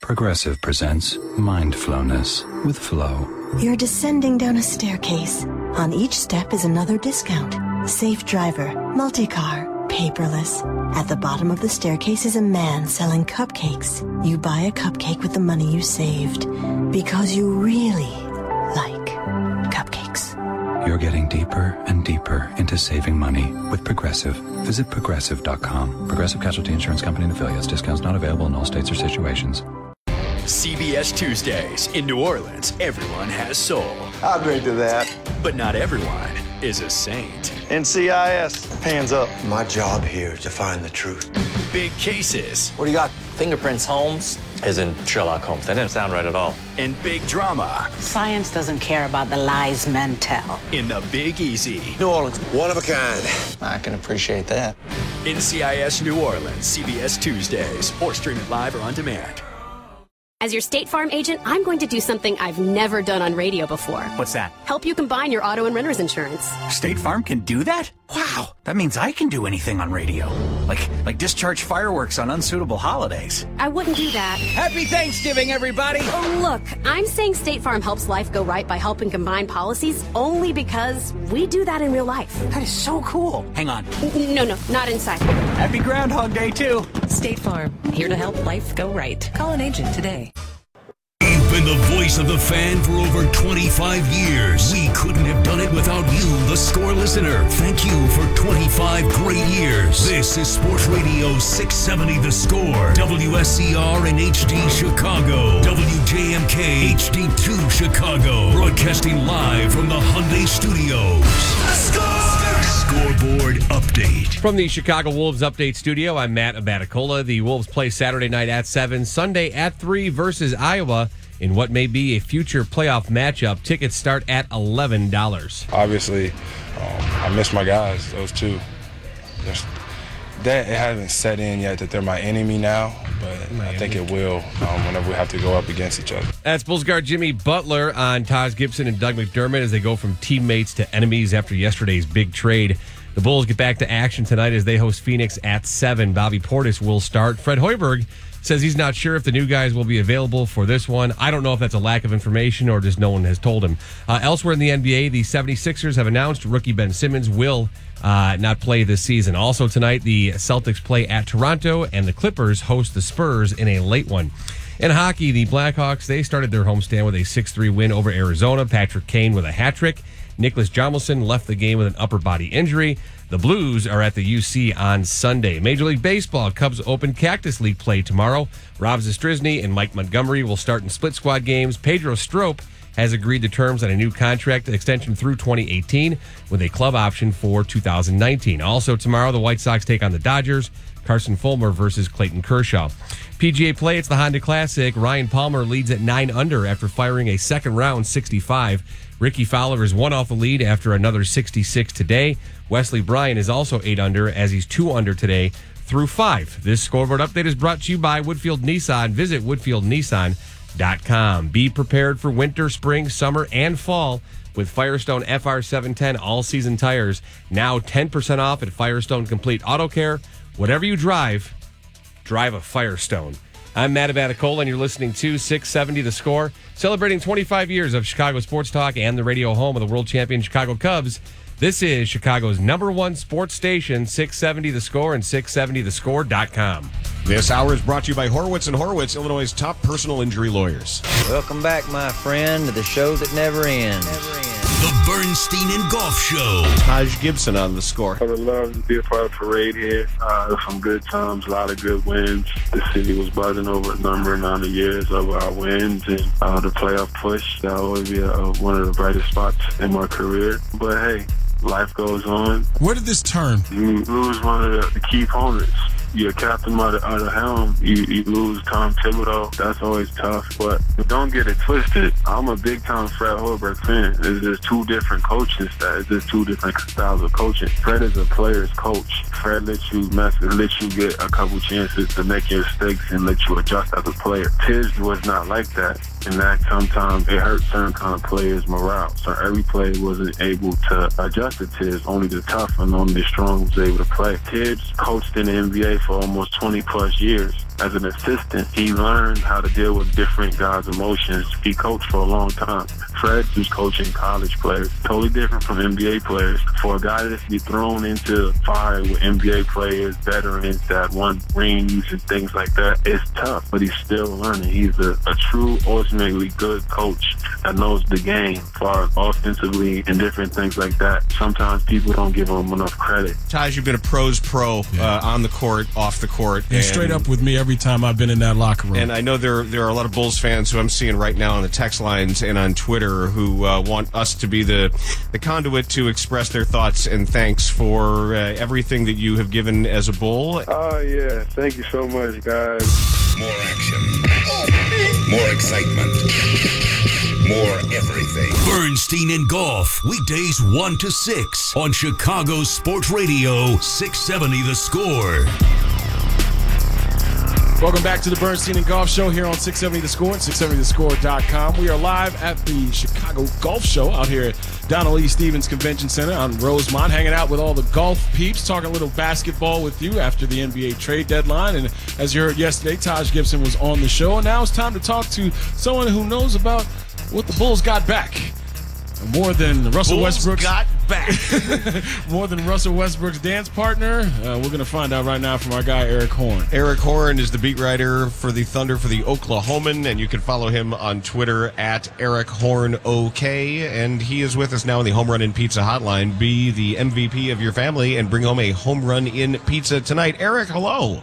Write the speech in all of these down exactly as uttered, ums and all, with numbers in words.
Progressive presents Mindfulness with Flo. You're descending down a staircase. On each step is another discount. Safe driver, multi-car, paperless. At the bottom of the staircase is a man selling cupcakes. You buy a cupcake with the money you saved because you really like cupcakes. You're getting deeper and deeper into saving money with Progressive. Visit Progressive dot com. Progressive Casualty Insurance Company and affiliates. Discounts not available in all states or situations. C B S Tuesdays. In New Orleans, everyone has soul. I'll agree to that. But not everyone is a saint. N C I S, hands up. My job here is to find the truth. Big cases. What do you got? Fingerprints, Holmes? As in Sherlock Holmes. That didn't sound right at all. And big drama. Science doesn't care about the lies men tell. In the Big Easy. New Orleans, one of a kind. I can appreciate that. N C I S New Orleans, C B S Tuesdays. Or stream it live or on demand. As your State Farm agent, I'm going to do something I've never done on radio before. What's that? Help you combine your auto and renter's insurance. State Farm can do that? Wow, that means I can do anything on radio. Like like discharge fireworks on unsuitable holidays. I wouldn't do that. Happy Thanksgiving, everybody! Oh, look, I'm saying State Farm helps life go right by helping combine policies only because we do that in real life. That is so cool. Hang on. No, no, not inside. Happy Groundhog Day, too. State Farm, here to help life go right. Call an agent today. You've been the voice of the fan for over twenty-five years. We couldn't have done it without you, the Score listener. Thank you for twenty-five great years. This is Sports Radio six seventy The Score. W S C R and H D Chicago. W J M K H D two Chicago. Broadcasting live from the Hyundai Studios. Score! Scoreboard update. From the Chicago Wolves Update Studio, I'm Matt Abaticola. The Wolves play Saturday night at seven, Sunday at three versus Iowa in what may be a future playoff matchup. Tickets start at eleven dollars. Obviously, um, I miss my guys, those two. There's, that it hasn't set in yet that they're my enemy now, but Miami. I think it will um, whenever we have to go up against each other. That's Bulls guard Jimmy Butler on Taj Gibson and Doug McDermott as they go from teammates to enemies after yesterday's big trade. The Bulls get back to action tonight as they host Phoenix at seven. Bobby Portis will start. Fred Hoiberg says he's not sure if the new guys will be available for this one. I don't know if that's a lack of information or just no one has told him. Uh, elsewhere in the N B A, the seventy-sixers have announced rookie Ben Simmons will uh, not play this season. Also tonight, the Celtics play at Toronto, and the Clippers host the Spurs in a late one. In hockey, the Blackhawks, they started their homestand with a six three win over Arizona. Patrick Kane with a hat trick. Nicholas Jomelson left the game with an upper body injury. The Blues are at the U C on Sunday. Major League Baseball, Cubs open Cactus League play tomorrow. Rob Zastryzny and Mike Montgomery will start in split squad games. Pedro Strop has agreed to terms on a new contract extension through twenty eighteen with a club option for two thousand nineteen. Also tomorrow, the White Sox take on the Dodgers. Carson Fulmer versus Clayton Kershaw. P G A play, it's the Honda Classic. Ryan Palmer leads at nine under after firing a second round sixty-five. Ricky Fowler is one off the lead after another sixty-six today. Wesley Bryan is also eight under as he's two under today through five. This scoreboard update is brought to you by Woodfield Nissan. Visit woodfield nissan dot com. Be prepared for winter, spring, summer, and fall with Firestone F R seven ten all-season tires. Now ten percent off at Firestone Complete Auto Care. Whatever you drive, drive a Firestone. I'm Matt Abaticola, and you're listening to six seventy The Score, celebrating twenty-five years of Chicago sports talk and the radio home of the world champion Chicago Cubs. This is Chicago's number one sports station, six seventy The Score and six seventy the score dot com. This hour is brought to you by Horowitz and Horowitz, Illinois' top personal injury lawyers. Welcome back, my friend, to the show that never ends. Never ends. The Bernstein and Golf Show. Taj Gibson on the Score. I would love to be a part of the parade here. Uh, some good times, a lot of good wins. The city was buzzing over a number amount of years of our wins and uh, the playoff push. That will always be a, one of the brightest spots in my career. But hey, life goes on. Where did this turn? You lose one of the, the key opponents. You're captain by the, the helm. You, you lose Tom Thibodeau. That's always tough. But don't get it twisted. I'm a big-time Fred Hoiberg fan. It's just two different coaching styles. It's just two different styles of coaching. Fred is a player's coach. Fred lets you mess, lets you get a couple chances to make your mistakes and let you adjust as a player. Tiz was not like that. And that sometimes it hurt certain kind of players' morale. So every player wasn't able to adjust to Tibbs. Only the tough and only the strong was able to play. Tibbs coached in the N B A for almost twenty plus years. as an assistant, he learned how to deal with different guys' emotions. He coached for a long time. Fred was coaching college players, totally different from N B A players. For a guy to be thrown into fire with N B A players, veterans that won rings and things like that, it's tough, but he's still learning. He's a, a true, ultimately good coach that knows the game, far offensively and different things like that. Sometimes people don't give him enough credit. Taj, you've been a pro's pro uh, on the court, off the court. And, and straight up with me every time I've been in that locker room. And I know there there are a lot of Bulls fans who I'm seeing right now on the text lines and on Twitter who uh, want us to be the, the conduit to express their thoughts and thanks for uh, everything that you have given as a Bull. Oh, yeah. Thank you so much, guys. More action. More excitement. More everything. Bernstein and Golf, weekdays one to six on Chicago Sports Radio, six seventy The Score. Welcome back to the Bernstein and Golf Show here on six seventy The Score and six seventy the score dot com. We are live at the Chicago Golf Show out here at Donald E. Stevens Convention Center on Rosemont, hanging out with all the golf peeps, talking a little basketball with you after the N B A trade deadline. And as you heard yesterday, Taj Gibson was on the show. And now it's time to talk to someone who knows about what the Bulls got back. More than Russell Bulls Westbrook's got back. More than Russell Westbrook's dance partner. Uh, we're going to find out right now from our guy Eric Horn. Eric Horn is the beat writer for the Thunder for the Oklahoman, and you can follow him on Twitter at Eric Horn OK. And he is with us now on the Home Run In Pizza hotline. Be the M V P of your family and bring home a Home Run In Pizza tonight. Eric, hello.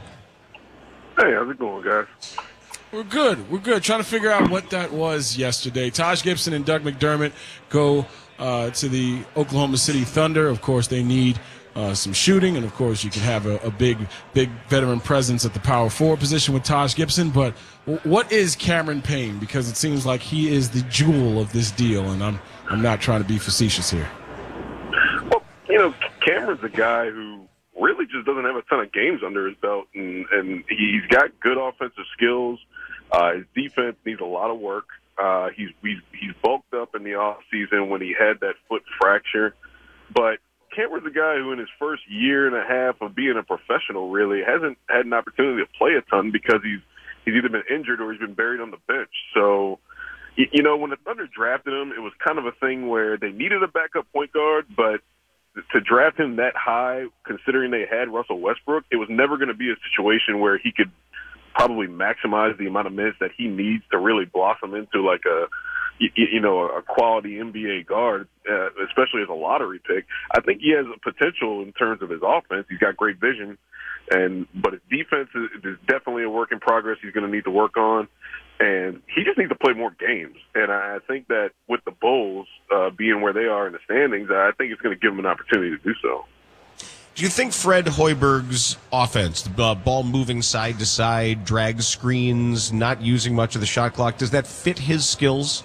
Hey, how's it going, guys? We're good. We're good. Trying to figure out what that was yesterday. Taj Gibson and Doug McDermott go uh, to the Oklahoma City Thunder. Of course, they need uh, some shooting, and of course, you can have a, a big, big veteran presence at the power forward position with Taj Gibson. But w- what is Cameron Payne? Because it seems like he is the jewel of this deal, and I'm I'm not trying to be facetious here. Well, you know, Cameron's a guy who really just doesn't have a ton of games under his belt, and, and he's got good offensive skills. Uh, his defense needs a lot of work. Uh, he's, he's he's bulked up in the off season when he had that foot fracture. But Cameron's a guy who in his first year and a half of being a professional really hasn't had an opportunity to play a ton because he's he's either been injured or he's been buried on the bench. So, you, you know, when the Thunder drafted him, it was kind of a thing where they needed a backup point guard, but to draft him that high, considering they had Russell Westbrook, it was never going to be a situation where he could probably maximize the amount of minutes that he needs to really blossom into like a, you, you know, a quality N B A guard, uh, especially as a lottery pick. I think he has a potential in terms of his offense. He's got great vision, and but his defense is, is definitely a work in progress. He's going to need to work on, and he just needs to play more games. And I think that with the Bulls uh, being where they are in the standings, I think it's going to give him an opportunity to do so. Do you think Fred Hoiberg's offense, the uh, ball moving side to side, drag screens, not using much of the shot clock, does that fit his skills?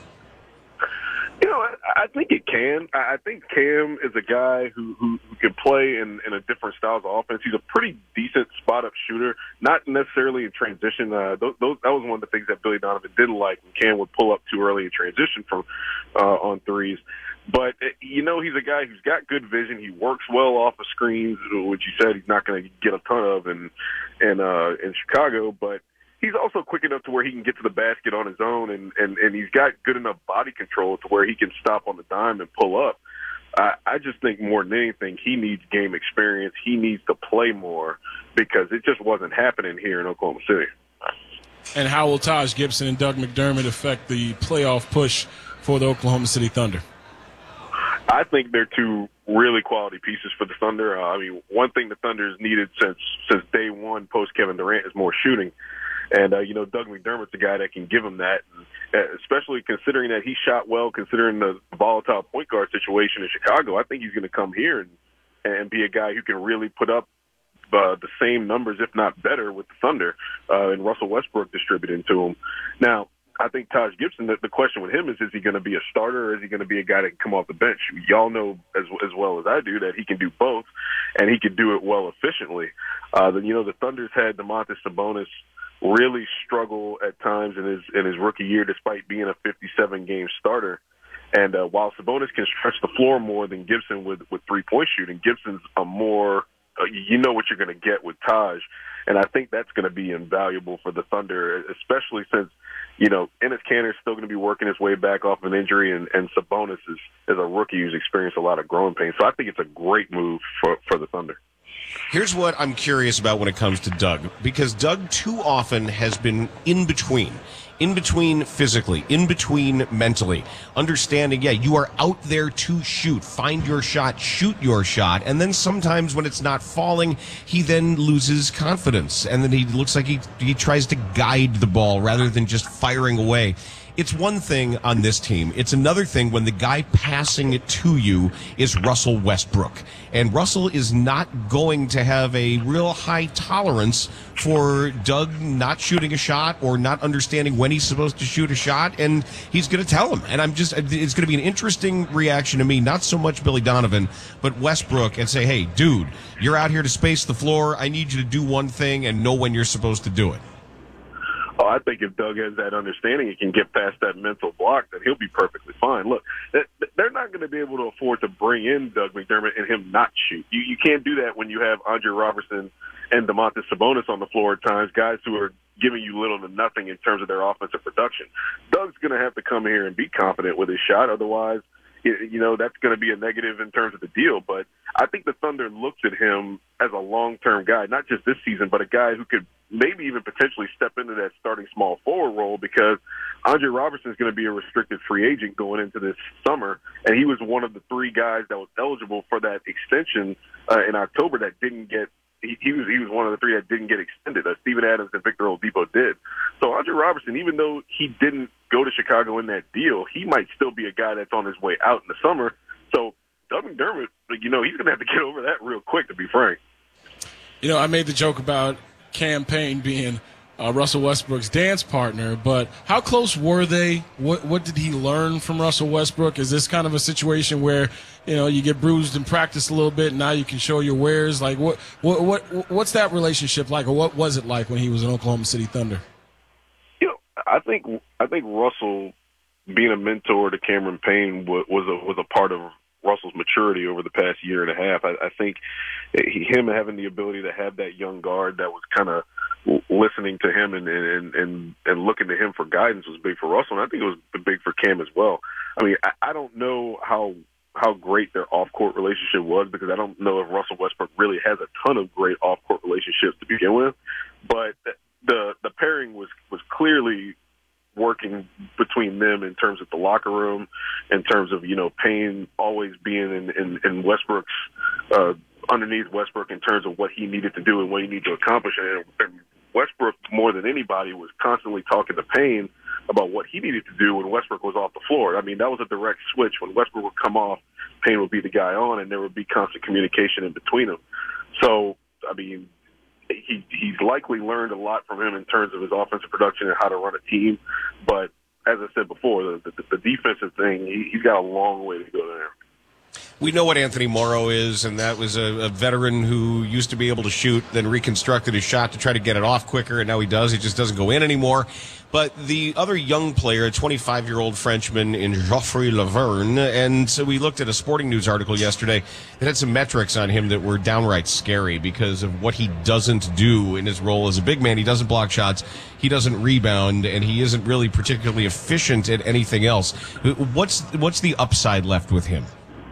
You know, I, I think it can. I, I think Cam is a guy who, who, who can play in, in a different styles of offense. He's a pretty decent spot-up shooter, not necessarily in transition. Uh, those, those, that was one of the things that Billy Donovan didn't like when Cam would pull up too early in transition from uh, on threes. But, you know, he's a guy who's got good vision. He works well off of screens, which you said he's not going to get a ton of in, in, uh, in Chicago. But he's also quick enough to where he can get to the basket on his own, and, and, and he's got good enough body control to where he can stop on the dime and pull up. I, I just think more than anything, he needs game experience. He needs to play more because it just wasn't happening here in Oklahoma City. And how will Taj Gibson and Doug McDermott affect the playoff push for the Oklahoma City Thunder? I think they're two really quality pieces for the Thunder. Uh, I mean, one thing the Thunder has needed since since day one post Kevin Durant is more shooting. And, uh, you know, Doug McDermott's a guy that can give him that, and, uh, especially considering that he shot well, considering the volatile point guard situation in Chicago. I think he's going to come here and, and be a guy who can really put up uh, the same numbers, if not better, with the Thunder, uh, and Russell Westbrook distributing to him. Now, I think Taj Gibson, the, the question with him is, is he going to be a starter or is he going to be a guy that can come off the bench? Y'all know as as well as I do that he can do both, and he can do it well efficiently. Uh, the, you know, the Thunder's had Domantas Sabonis really struggle at times in his in his rookie year despite being a fifty-seven game starter. And uh, while Sabonis can stretch the floor more than Gibson with, with three-point shooting, Gibson's a more uh, – you know what you're going to get with Taj. And I think that's going to be invaluable for the Thunder, especially since, you know, Enes Kanter is still going to be working his way back off of an injury, and, and Sabonis is, is a rookie who's experienced a lot of growing pains. So I think it's a great move for, for the Thunder. Here's what I'm curious about when it comes to Doug, because Doug too often has been in between. In between physically, in between mentally, understanding, yeah, you are out there to shoot, find your shot, shoot your shot, and then sometimes when it's not falling, he then loses confidence, and then he looks like he, he tries to guide the ball rather than just firing away. It's one thing on this team. It's another thing when the guy passing it to you is Russell Westbrook. And Russell is not going to have a real high tolerance for Doug not shooting a shot or not understanding when he's supposed to shoot a shot, and he's going to tell him. And I'm just, it's going to be an interesting reaction to me, not so much Billy Donovan, but Westbrook, and say, hey, dude, you're out here to space the floor. I need you to do one thing and know when you're supposed to do it. Oh, I think if Doug has that understanding, he can get past that mental block, then he'll be perfectly fine. Look, they're not going to be able to afford to bring in Doug McDermott and him not shoot. You, you can't do that when you have Andre Robertson and Domantas Sabonis on the floor at times, guys who are giving you little to nothing in terms of their offensive production. Doug's going to have to come here and be confident with his shot. Otherwise, you know, that's going to be a negative in terms of the deal. But I think the Thunder looks at him as a long-term guy, not just this season, but a guy who could maybe even potentially step into that starting small forward role, because Andre Robertson is going to be a restricted free agent going into this summer, and he was one of the three guys that was eligible for that extension uh, in October that didn't get He, he was he was one of the three that didn't get extended. Uh, Steven Adams and Victor Oladipo did. So Andre Robertson, even though he didn't go to Chicago in that deal, he might still be a guy that's on his way out in the summer. So Doug McDermott, you know, he's going to have to get over that real quick, to be frank. You know, I made the joke about Cam Payne being uh, Russell Westbrook's dance partner, but how close were they? What what did he learn from Russell Westbrook? Is this kind of a situation where, you know, you get bruised in practice a little bit, and now you can show your wares? Like, what, what, what, what's that relationship like, or what was it like when he was in Oklahoma City Thunder? You know, I think I think Russell being a mentor to Cameron Payne was, was a was a part of Russell's maturity over the past year and a half. I, I think he, him having the ability to have that young guard that was kind of listening to him and, and and and looking to him for guidance was big for Russell, and I think it was big for Cam as well. I mean, I, I don't know how. how great their off-court relationship was, because I don't know if Russell Westbrook really has a ton of great off-court relationships to begin with. But the the pairing was, was clearly working between them in terms of the locker room, in terms of, you know, Payne always being in, in, in Westbrook's uh, underneath Westbrook in terms of what he needed to do and what he needed to accomplish. And, and Westbrook, more than anybody, was constantly talking to Payne about what he needed to do when Westbrook was off the floor. I mean, that was a direct switch. When Westbrook would come off, Payne would be the guy on, and there would be constant communication in between them. So, I mean, he he's likely learned a lot from him in terms of his offensive production and how to run a team. But as I said before, the, the, the defensive thing, he, he's got a long way to go there. We know what Anthony Morrow is, and that was a, a veteran who used to be able to shoot, then reconstructed his shot to try to get it off quicker, and now he does. It just doesn't go in anymore. But the other young player, a twenty-five-year-old Frenchman in Joffrey Laverne, and so we looked at a Sporting News article yesterday that had some metrics on him that were downright scary because of what he doesn't do in his role as a big man. He doesn't block shots, he doesn't rebound, and he isn't really particularly efficient at anything else. What's what's the upside left with him?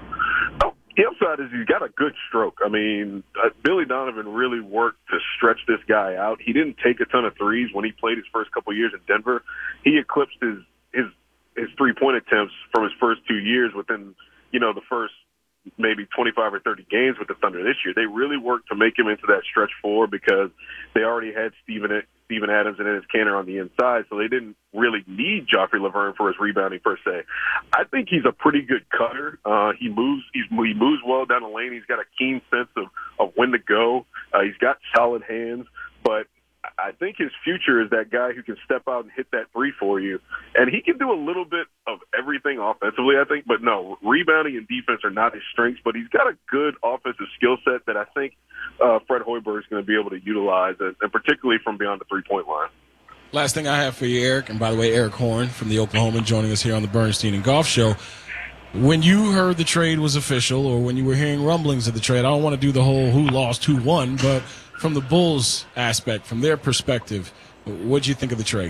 The upside is he's got a good stroke. I mean, uh, Billy Donovan really worked to stretch this guy out. He didn't take a ton of threes when he played his first couple of years in Denver. He eclipsed his his his three-point attempts from his first two years within, you know, the first maybe twenty-five or thirty games with the Thunder this year. They really worked to make him into that stretch four because they already had Steven, Steven Adams and Enes Kanter on the inside, so they didn't really need Joffrey Laverne for his rebounding per se. I think he's a pretty good cutter. Uh, he moves he's, he moves well down the lane. He's got a keen sense of, of when to go. Uh, he's got solid hands, but I think his future is that guy who can step out and hit that three for you. And he can do a little bit of everything offensively, I think. But, no, rebounding and defense are not his strengths. But he's got a good offensive skill set that I think uh, Fred Hoiberg is going to be able to utilize, and, and particularly from beyond the three-point line. Last thing I have for you, Eric, and by the way, Eric Horn from the Oklahoman joining us here on the Bernstein and Golf Show. When you heard the trade was official, or when you were hearing rumblings of the trade, I don't want to do the whole who lost, who won, but from the Bulls aspect, from their perspective, what do you think of the trade?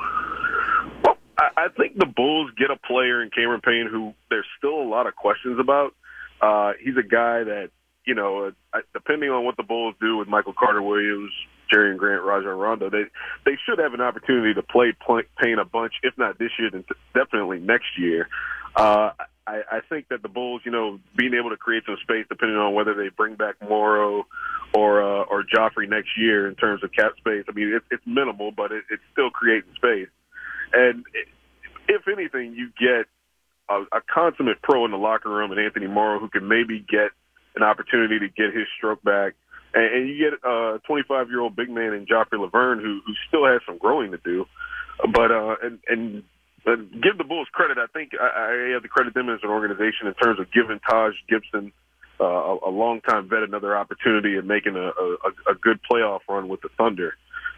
Well, I, I think the Bulls get a player in Cameron Payne who there's still a lot of questions about. Uh, he's a guy that, you know, uh, depending on what the Bulls do with Michael Carter-Williams, Jerry Grant, Rajon Rondo, they they should have an opportunity to play Payne a bunch, if not this year, then definitely next year. Uh, I, I think that the Bulls, you know, being able to create some space, depending on whether they bring back Morrow or uh, or Joffrey next year in terms of cap space. I mean, it, it's minimal, but it, it's still creating space. And it, if anything, you get a, a consummate pro in the locker room, and Anthony Morrow, who can maybe get an opportunity to get his stroke back. And, and you get a twenty-five-year-old big man in Joffrey Laverne who, who still has some growing to do. But uh, and, and and give the Bulls credit. I think I, I have to credit them as an organization in terms of giving Taj Gibson, uh, a, a longtime vet, another opportunity and making a, a, a good playoff run with the Thunder.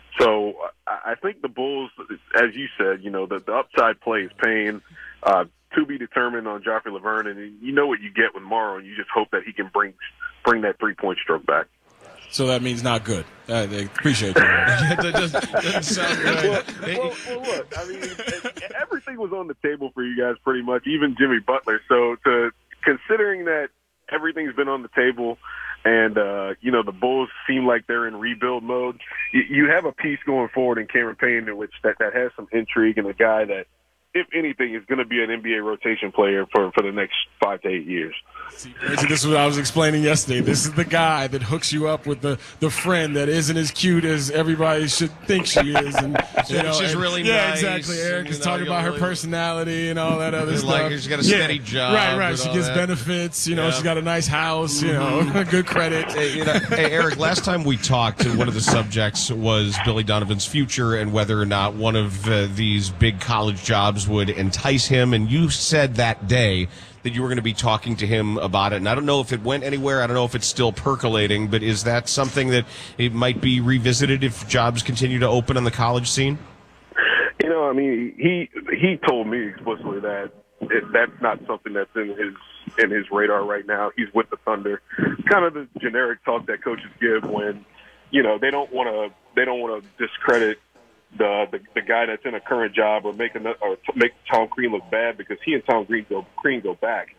So I, I think the Bulls, as you said, you know, the, the upside play is Payne. Uh, to be determined on Joffrey Laverne, and you know what you get with Morrow, and you just hope that he can bring bring that three-point stroke back. So that means not good. I appreciate you. that doesn't, doesn't sound right. Well, well, well, look, I mean, everything was on the table for you guys pretty much, even Jimmy Butler. So to considering that everything's been on the table and, uh, you know, the Bulls seem like they're in rebuild mode, you, you have a piece going forward in Cameron Payne in which that, that has some intrigue and a guy that, if anything, is going to be an N B A rotation player for, for the next five to eight years. See, this is what I was explaining yesterday. This is the guy that hooks you up with the, the friend that isn't as cute as everybody should think she is. And, you know, she's and, really yeah, nice. Exactly. Eric and, is know, talking about really, her personality and all that other stuff. Like she's got a steady yeah. job. Right, right. She gets that. benefits. You know, yeah. she's got a nice house, you mm-hmm. know, good credit. Hey, you know, hey, Eric, last time we talked, one of the subjects was Billy Donovan's future and whether or not one of uh, these big college jobs would entice him. And you said that day that you were going to be talking to him about it. And I don't know if it went anywhere. I don't know if it's still percolating. But is that something that it might be revisited if jobs continue to open on the college scene? You know, I mean, he he told me explicitly that it, that's not something that's in his in his radar right now. He's with the Thunder. Kind of the generic talk that coaches give when, you know, they don't want to they don't want to discredit The, the the guy that's in a current job or make another, or make Tom Crean look bad because he and Tom Crean go Crean go back.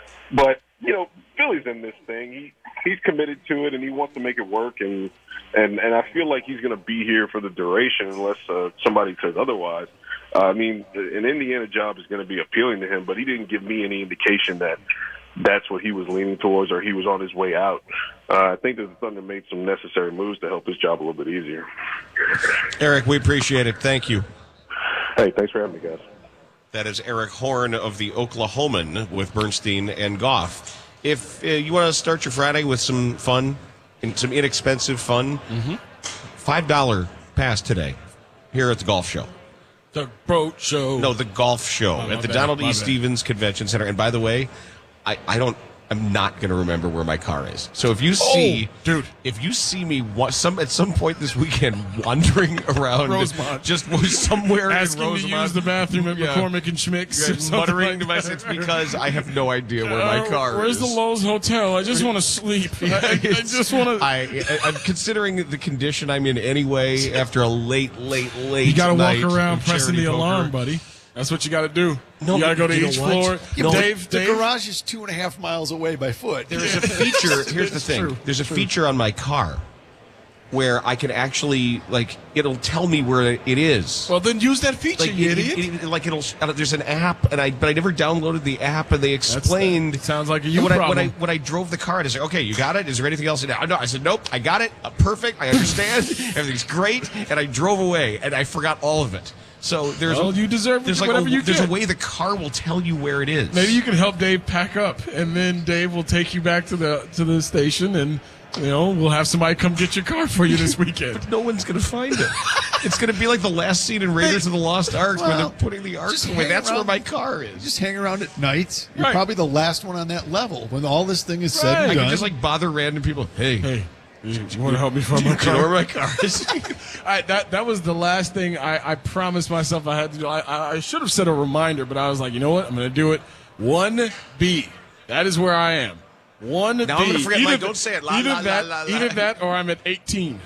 But you know, Philly's in this thing. He he's committed to it and he wants to make it work. And and and I feel like he's going to be here for the duration unless uh, somebody says otherwise. Uh, I mean, an Indiana job is going to be appealing to him, but he didn't give me any indication that that's what he was leaning towards or he was on his way out. Uh, I think that the Thunder made some necessary moves to help his job a little bit easier. Eric, we appreciate it. Thank you. Hey, thanks for having me, guys. That is Eric Horn of the Oklahoman with Bernstein and Goff. If uh, you want to start your Friday with some fun, and some inexpensive fun, mm-hmm. five dollars pass today here at the Golf Show. The boat show. No, the Golf Show oh, at the bad, Donald E. bad. Stevens Convention Center. And by the way, I, I don't. I'm not going to remember where my car is. So if you see, oh, dude, if you see me wa- some at some point this weekend wandering around, Rosemont, just somewhere asking in Rosemont, to use the bathroom at yeah. McCormick and Schmick's, yeah, muttering like to myself because I have no idea where my car uh, where's is. Where's the Lowe's Hotel? I just want to sleep. I, I, I just want to. I, I'm considering the condition I'm in anyway after a late, late, late. You got to night walk around of pressing the charity alarm, poker. buddy. That's what you got to do. No, you got to go to you each know what? floor. You know, Dave, the Dave? garage is two and a half miles away by foot. There is a feature. Here's the thing. True. There's a True. feature on my car where I can actually, like, it'll tell me where it is. Well, then use that feature, like, you it, idiot. it, it, like it'll. Uh, there's an app, and I but I never downloaded the app, and they explained. That's, sounds like a you when problem. I, when I when I drove the car, I said, "Okay, you got it. Is there anything else?" No, no. I said, "Nope, I got it. Uh, perfect. I understand. Everything's great." And I drove away, and I forgot all of it. So there's well, a, you deserve there's like whatever a, you there's get. a way the car will tell you where it is. Maybe you can help Dave pack up, and then Dave will take you back to the to the station, and you know we'll have somebody come get your car for you this weekend. But no one's gonna find it. It's gonna be like the last scene in Raiders Hey, of the Lost Ark well, when they're putting the ark away. That's around, where my car is. Just hang around at night. You're right. probably the last one on that level when all this thing is right. said and I done. can just like bother random people. Hey, hey. You, you want to help me find my you car? know where my car is? I, that that was the last thing I, I promised myself I had to do. I, I should have set a reminder, but I was like, you know what? I'm going to do it. one B. That is where I am. One Now B. I'm going to forget. Either, Like, don't say it. La, either la, that, la, la, la. either that, or I'm at eighteen.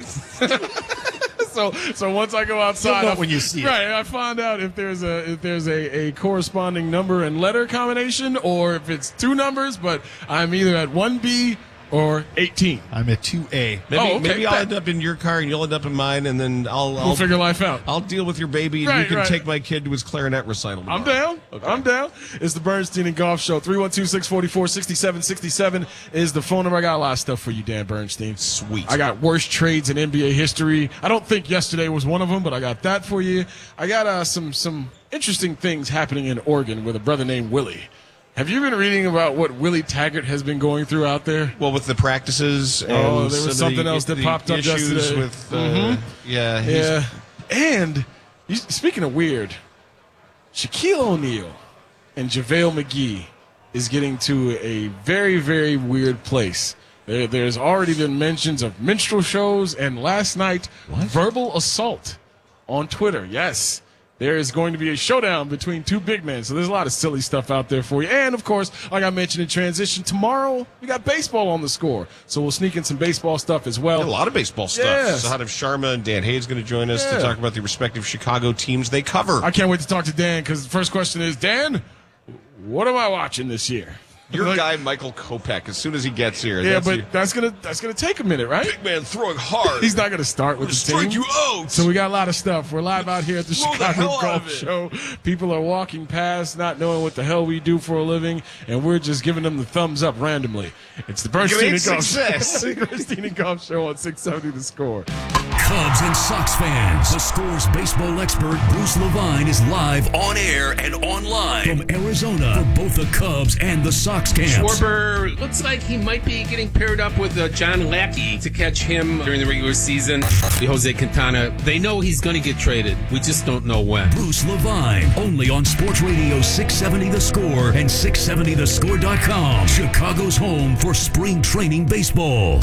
so, so once I go outside, You'll know I, when you see it. right, I find out if there's a if there's a, a corresponding number and letter combination, or if it's two numbers. But I'm either at one B or eighteen. I'm at two A. Maybe, Oh, okay. maybe I'll That- end up in your car and you'll end up in mine, and then I'll, I'll We'll figure life out. I'll deal with your baby, and Right, you can right. take my kid to his clarinet recital. I'm tomorrow. down. I'm down. It's the Bernstein and Golf Show. three one two, six four four, six seven six seven is the phone number. I got a lot of stuff for you, Dan Bernstein. Sweet. I got worst trades in N B A history. I don't think yesterday was one of them, but I got that for you. I got uh, some some interesting things happening in Oregon with a brother named Willie. Have you been reading about what Willie Taggart has been going through out there? Well, with the practices. And Oh, there was some of something the- else that the popped up issues yesterday. with. Uh, Mhm. Yeah. he's- Yeah. And you, speaking of weird, Shaquille O'Neal and JaVale McGee is getting to a very, very weird place. There, there's already been mentions of minstrel shows, and last night, verbal assault on Twitter. Yes. There is going to be a showdown between two big men. So there's a lot of silly stuff out there for you. And, of course, like I mentioned in transition, tomorrow we got baseball on the score. So we'll sneak in some baseball stuff as well. A lot of baseball stuff. Yes. Sahadev Sharma and Dan Hayes going to join us Yeah. to talk about the respective Chicago teams they cover. I can't wait to talk to Dan because the first question is, Dan, what am I watching this year? Your Like- guy, Michael Kopech, as soon as he gets here. Yeah, that's but you- that's gonna that's gonna take a minute, right? Big man throwing hard. He's not gonna start with Gonna the team. strike you out. So we got a lot of stuff. We're live out here at the Blow the Chicago hell out Golf of it. Show. People are walking past, not knowing what the hell we do for a living, and we're just giving them the thumbs up randomly. It's the Bernstein Great and Golf success. Show. Bernstein and Golf Show on six seventy The Score. Cubs and Sox fans, the Score's baseball expert Bruce Levine is live on air and online from Arizona for both the Cubs and the Sox camps. Schwarber looks like he might be getting paired up with uh, John Lackey to catch him during the regular season. The Jose Quintana, they know he's going to get traded. We just don't know when. Bruce Levine, only on Sports Radio six seventy The Score and six seventy the score dot com. Chicago's home for spring training baseball.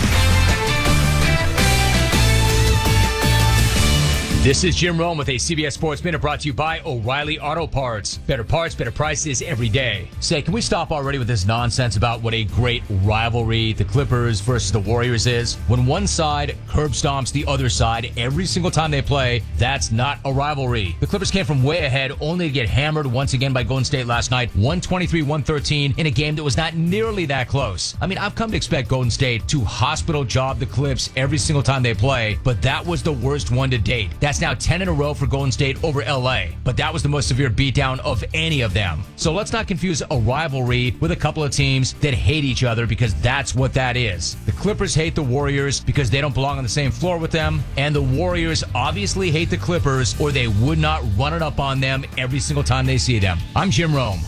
This is Jim Rome with a C B S Sports Minute brought to you by O'Reilly Auto Parts. Better parts, better prices every day. Say, can we stop already with this nonsense about what a great rivalry the Clippers versus the Warriors is? When one side curb stomps the other side every single time they play, that's not a rivalry. The Clippers came from way ahead only to get hammered once again by Golden State last night, one twenty-three one thirteen in a game that was not nearly that close. I mean, I've come to expect Golden State to hospital job the Clips every single time they play, but that was the worst one to date. That's now ten in a row for Golden State over L A, but that was the most severe beatdown of any of them. So let's not confuse a rivalry with a couple of teams that hate each other, because that's what that is. The Clippers hate the Warriors because they don't belong on the same floor with them, and the Warriors obviously hate the Clippers or they would not run it up on them every single time they see them. I'm Jim Rome.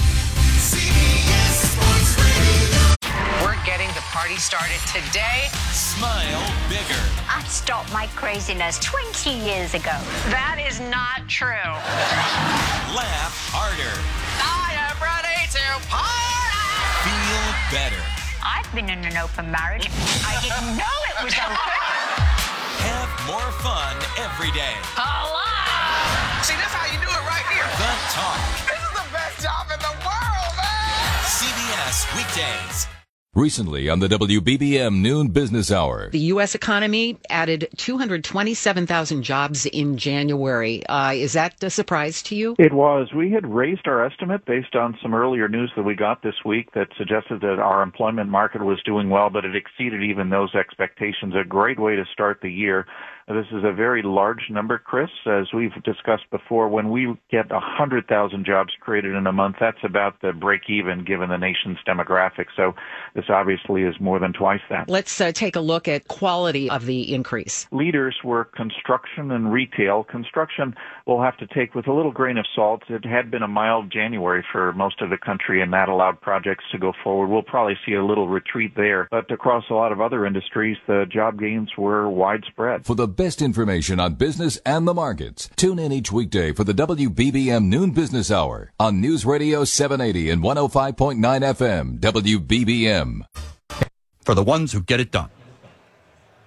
We're getting the party started today. Smile bigger. I stopped my craziness twenty years ago. That is not true. Laugh harder. I am ready to party. Feel better. I've been in an open marriage. I didn't know it was open. Have more fun every day. Hello. See, that's how you do it right here. The Talk. This is the best job in the world, man. C B S Weekdays. Recently on the W B B M Noon Business Hour. The U S economy added two hundred twenty-seven thousand jobs in January. Uh, is that a surprise to you? It was. We had raised our estimate based on some earlier news that we got this week that suggested that our employment market was doing well, but it exceeded even those expectations. A great way to start the year. This is a very large number, Chris. As we've discussed before, when we get one hundred thousand jobs created in a month, that's about the break-even given the nation's demographics. So this obviously is more than twice that. Let's uh, take a look at quality of the increase. Leaders were construction and retail. Construction we'll have to take with a little grain of salt. It had been a mild January for most of the country, and that allowed projects to go forward. We'll probably see a little retreat there. But across a lot of other industries, the job gains were widespread. For the best information on business and the markets, tune in each weekday for the W B B M Noon Business Hour on News Radio seven eighty and one oh five point nine F M, W B B M. For the ones who get it done.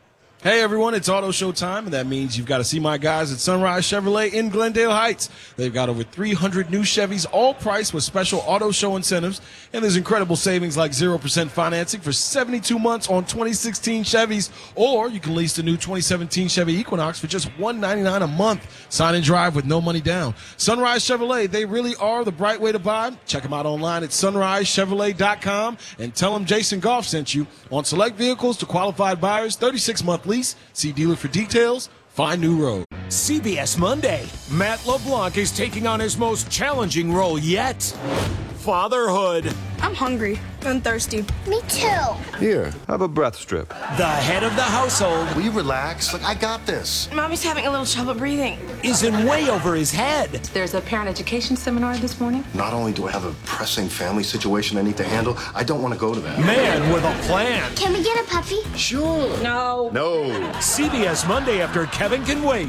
Hey everyone, it's Auto Show time, and that means you've got to see my guys at Sunrise Chevrolet in Glendale Heights. They've got over three hundred new Chevys, all priced with special Auto Show incentives, and there's incredible savings like zero percent financing for seventy-two months on twenty sixteen Chevys, or you can lease the new twenty seventeen Chevy Equinox for just one hundred ninety-nine dollars a month. Sign and drive with no money down. Sunrise Chevrolet, they really are the bright way to buy. Check them out online at sunrise chevrolet dot com and tell them Jason Goff sent you. On select vehicles to qualified buyers, thirty-six month lease. See dealer for details. Find new road. C B S Monday. Matt LeBlanc is taking on his most challenging role yet. Fatherhood. I'm hungry and thirsty. Me too. Here, have a breath strip. The head of the household. Will you relax? Look, I got this. Mommy's having a little trouble breathing. Is in way over his head. There's a parent education seminar this morning. Not only do I have a pressing family situation I need to handle, I don't want to go to that. Man with a plan. Can we get a puppy? Sure. No. No. C B S Monday after Kevin Can Wait.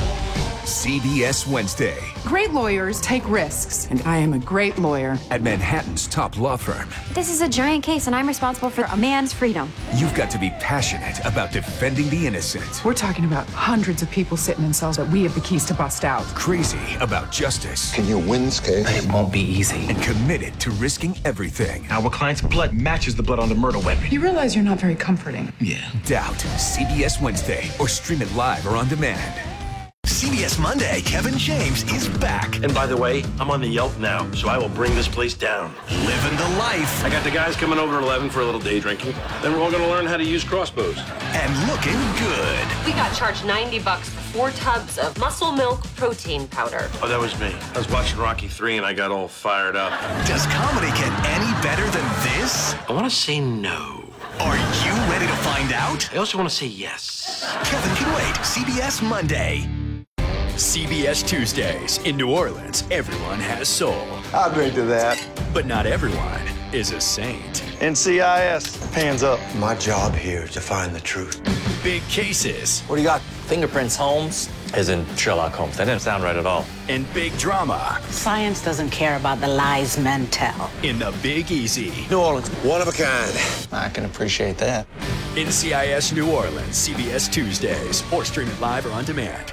C B S Wednesday. Great lawyers take risks, and I am a great lawyer. At Manhattan's top law firm. This is a giant case, and I'm responsible for a man's freedom. You've got to be passionate about defending the innocent. We're talking about hundreds of people sitting in cells that we have the keys to bust out. Crazy about justice. Can you win this case? It won't be easy. And committed to risking everything. Our client's blood matches the blood on the murder weapon. You realize you're not very comforting. Yeah. Doubt. C B S Wednesday. Or stream it live or on demand. C B S Monday, Kevin James is back. And by the way, I'm on the Yelp now, so I will bring this place down. Living the life. I got the guys coming over at eleven for a little day drinking. Then we're all going to learn how to use crossbows. And looking good. We got charged ninety bucks for four tubs of muscle milk protein powder. Oh, that was me. I was watching Rocky three and I got all fired up. Does comedy get any better than this? I want to say no. Are you ready to find out? I also want to say yes. Kevin Can Wait, C B S Monday. C B S Tuesdays. In New Orleans, everyone has soul. I'll drink to that. But not everyone is a saint. N C I S, hands up. My job here is to find the truth. Big cases. What do you got? Fingerprints, Holmes? As in Sherlock Holmes. That didn't sound right at all. And big drama. Science doesn't care about the lies men tell. In the Big Easy. New Orleans, one of a kind. I can appreciate that. N C I S New Orleans, C B S Tuesdays. Or stream it live or on demand.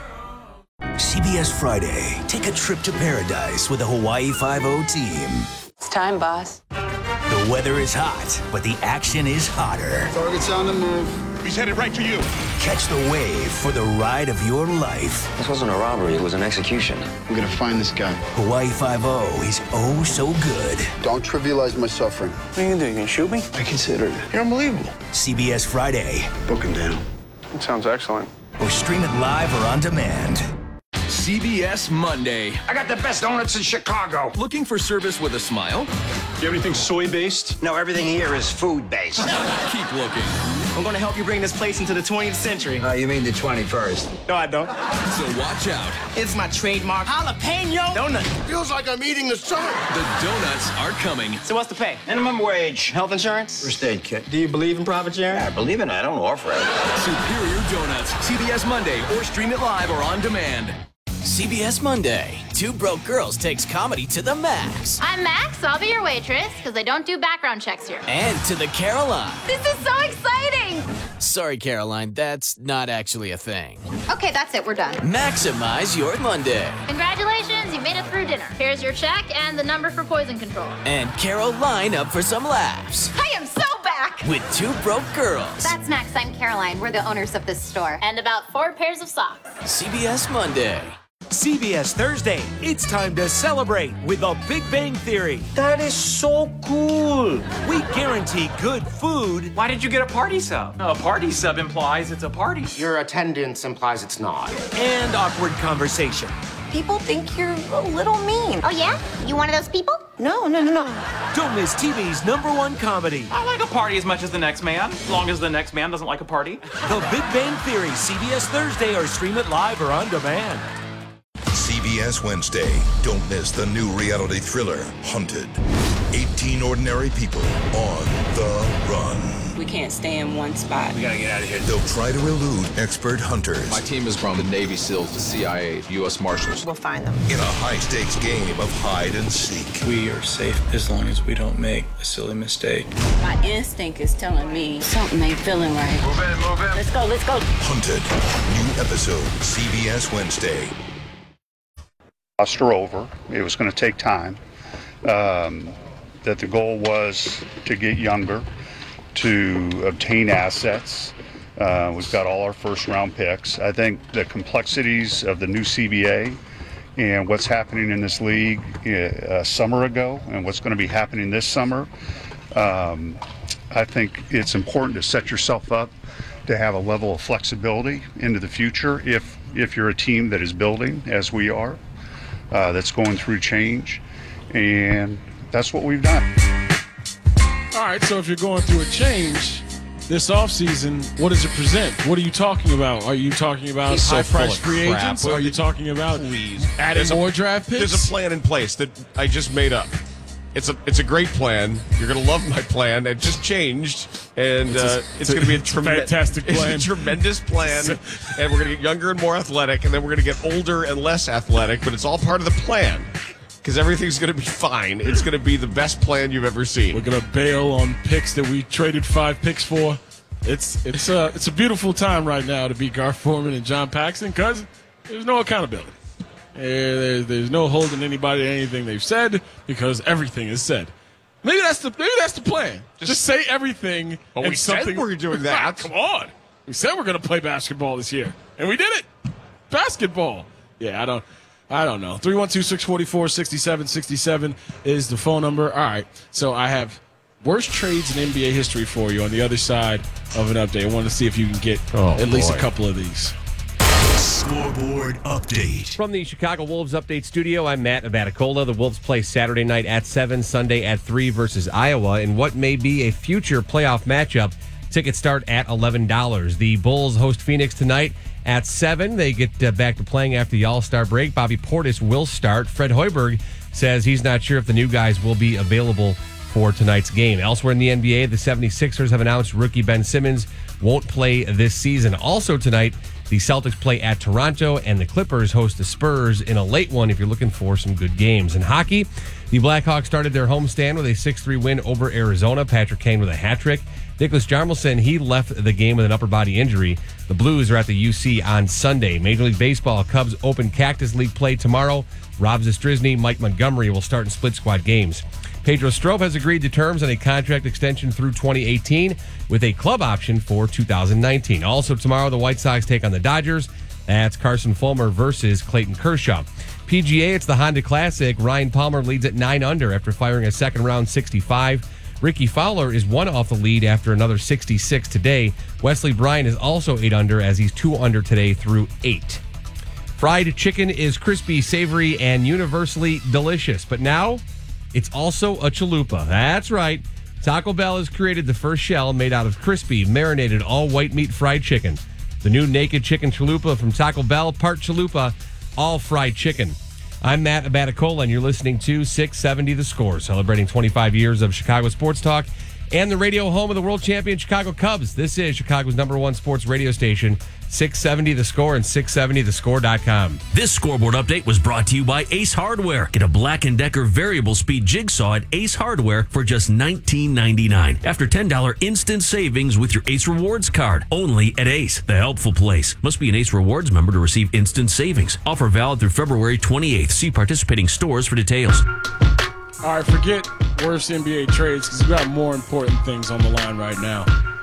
C B S Friday. Take a trip to paradise with the Hawaii Five-O team. It's time, boss. The weather is hot, but the action is hotter. Target's on the move. He's headed right to you. Catch the wave for the ride of your life. This wasn't a robbery, it was an execution. I'm gonna find this guy. Hawaii Five-O is oh so good. Don't trivialize my suffering. What are you gonna do? You gonna shoot me? I considered it. You're unbelievable. C B S Friday. Book him down. It sounds excellent. Or stream it live or on demand. C B S Monday. I got the best donuts in Chicago. Looking for service with a smile? Do you have anything soy-based? No, everything here is food-based. Keep looking. I'm gonna help you bring this place into the twentieth century. Uh, you mean the twenty-first? No, I don't. So watch out. It's my trademark jalapeno donut. Feels like I'm eating the sun. The donuts are coming. So what's the pay? Minimum wage. Health insurance? First aid kit. Do you believe in profit sharing? I believe in it. I don't offer it. Superior Donuts. C B S Monday or stream it live or on demand. C B S Monday. Two Broke Girls takes comedy to the max. I'm Max. I'll be your waitress because they don't do background checks here. And to the Caroline. This is so exciting. Sorry, Caroline, that's not actually a thing. Okay, that's it. We're done. Maximize your Monday. Congratulations, you made it through dinner. Here's your check and the number for poison control. And Caroline up for some laughs. I am so back. With Two Broke Girls. That's Max. I'm Caroline. We're the owners of this store. And about four pairs of socks. C B S Monday. C B S Thursday. It's time to celebrate with The Big Bang Theory. That is so cool. We guarantee good food. Why did you get a party sub? A party sub implies it's a party. Your attendance implies it's not. And awkward conversation. People think you're a little mean. Oh, yeah? You one of those people? No, no, no, no. Don't miss T V's number one comedy. I like a party as much as the next man, as long as the next man doesn't like a party. The Big Bang Theory, C B S Thursday, or stream it live or on demand. C B S Wednesday. Don't miss the new reality thriller, Hunted. eighteen ordinary people on the run. We can't stay in one spot. We gotta get out of here. They'll try to elude expert hunters. My team is from the Navy SEALs, the C I A, U S Marshals. We'll find them. In a high-stakes game of hide and seek. We are safe as long as we don't make a silly mistake. My instinct is telling me something ain't feeling right. Move in, move in. Let's go, let's go. Hunted. New episode, C B S Wednesday. Lost her over. It was going to take time. Um, that the goal was to get younger, to obtain assets. Uh, we've got all our first round picks. I think the complexities of the new C B A and what's happening in this league a summer ago and what's going to be happening this summer, um, I think it's important to set yourself up to have a level of flexibility into the future if if you're a team that is building, as we are, uh, that's going through change, and that's what we've done. All right, so if you're going through a change this offseason, what does it present? What are you talking about? Are you talking about He's so high-priced full of free crap. agents? Are you talking about Please. adding There's a- more draft picks? There's a plan in place that I just made up. It's a it's a great plan. You're going to love my plan. It just changed, and It's a- uh, it's it's a- going to be a it's a tremendous, fantastic plan. It's a tremendous plan, and we're going to get younger and more athletic, and then we're going to get older and less athletic. But it's all part of the plan because everything's going to be fine. It's going to be the best plan you've ever seen. We're going to bail on picks that we traded five picks for. It's it's a it's a beautiful time right now to be Garth Foreman and John Paxson because there's no accountability. Uh, There's, there's no holding anybody to anything they've said because everything is said. Maybe that's the maybe that's the plan. Just, Just say everything. But and we said something, we were doing that. Come on, we said we're going to play basketball this year, and we did it. Basketball. Yeah, I don't. I don't know. three one two, six four four, six seven six seven is the phone number. All right. So I have worst trades in N B A history for you on the other side of an update. I want to see if you can get Oh, at least boy. a couple of these. Scoreboard update. From the Chicago Wolves Update Studio, I'm Matt Abaticola. The Wolves play Saturday night at seven, Sunday at three versus Iowa in what may be a future playoff matchup. Tickets start at eleven dollars. The Bulls host Phoenix tonight at seven. They get uh, back to playing after the All-Star break. Bobby Portis will start. Fred Hoiberg says he's not sure if the new guys will be available for tonight's game. Elsewhere in the N B A, the seventy-sixers have announced rookie Ben Simmons won't play this season. Also tonight, the Celtics play at Toronto, and the Clippers host the Spurs in a late one if you're looking for some good games. In hockey, the Blackhawks started their homestand with a six three win over Arizona. Patrick Kane with a hat trick. Nicholas Jarmelson, he left the game with an upper body injury. The Blues are at the U C on Sunday. Major League Baseball, Cubs open Cactus League play tomorrow. Rob Zastryzny, Mike Montgomery will start in split squad games. Pedro Strop has agreed to terms on a contract extension through twenty eighteen with a club option for two thousand nineteen. Also tomorrow, the White Sox take on the Dodgers. That's Carson Fulmer versus Clayton Kershaw. P G A, it's the Honda Classic. Ryan Palmer leads at nine under after firing a second round sixty-five. Ricky Fowler is one off the lead after another sixty-six today. Wesley Bryan is also eight under as he's two under today through eight. Fried chicken is crispy, savory, and universally delicious. But now, it's also a chalupa. That's right. Taco Bell has created the first shell made out of crispy, marinated, all-white meat fried chicken. The new Naked Chicken Chalupa from Taco Bell, part chalupa, all fried chicken. I'm Matt Abaticola, and you're listening to six seventy The Score, celebrating twenty-five years of Chicago sports talk and the radio home of the world champion Chicago Cubs. This is Chicago's number one sports radio station, six seventy The Score and six seventy the score dot com. This scoreboard update was brought to you by Ace Hardware. Get a Black and Decker variable speed jigsaw at Ace Hardware for just nineteen ninety-nine. After ten dollars instant savings with your Ace Rewards card. Only at Ace, the helpful place. Must be an Ace Rewards member to receive instant savings. Offer valid through February twenty-eighth. See participating stores for details. All right, forget worst N B A trades because we've got more important things on the line right now.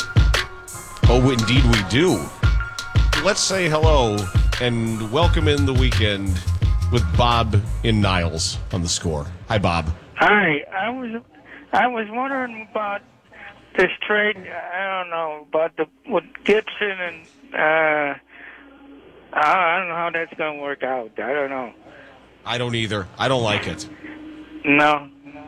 Oh, indeed we do. Let's say hello and welcome in the weekend with Bob in Niles on The Score. Hi, Bob. Hi, I was I was wondering about this trade. I don't know about the with Gibson and uh, I don't know how that's going to work out. I don't know. I don't either. I don't like it. No.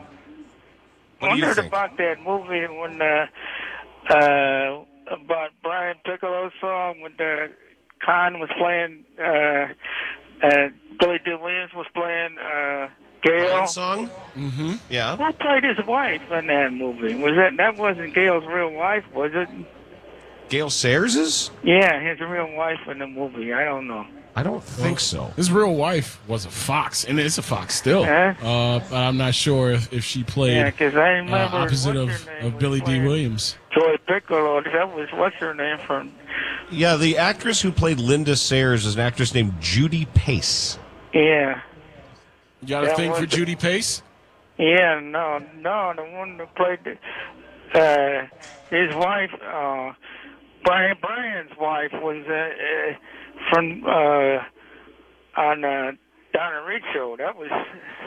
What do you wondered think? about that movie when uh, uh, about Brian Piccolo's song when the Khan was playing, uh, uh, Billy D. Williams was playing uh, Gail. Song? Mm-hmm. Yeah. Who played his wife in that movie? Was that that wasn't Gail's real wife, was it? Gail Sayers? Yeah, his real wife in the movie. I don't know. I don't think so. His real wife was a fox, and it's a fox still. Huh? Uh, but I'm not sure if, if she played Yeah, 'cause I uh, remember opposite what's of, her name of was Billy D. playing Williams. Joy Piccolo. That was what's her name from? Yeah, the actress who played Linda Sayers is an actress named Judy Pace. Yeah. You got a That thing for was- Judy Pace? Yeah, no, no, the one that played the, uh, his wife, uh, Brian Brian's wife was uh, uh, from uh, on uh, Donna Reed show. That was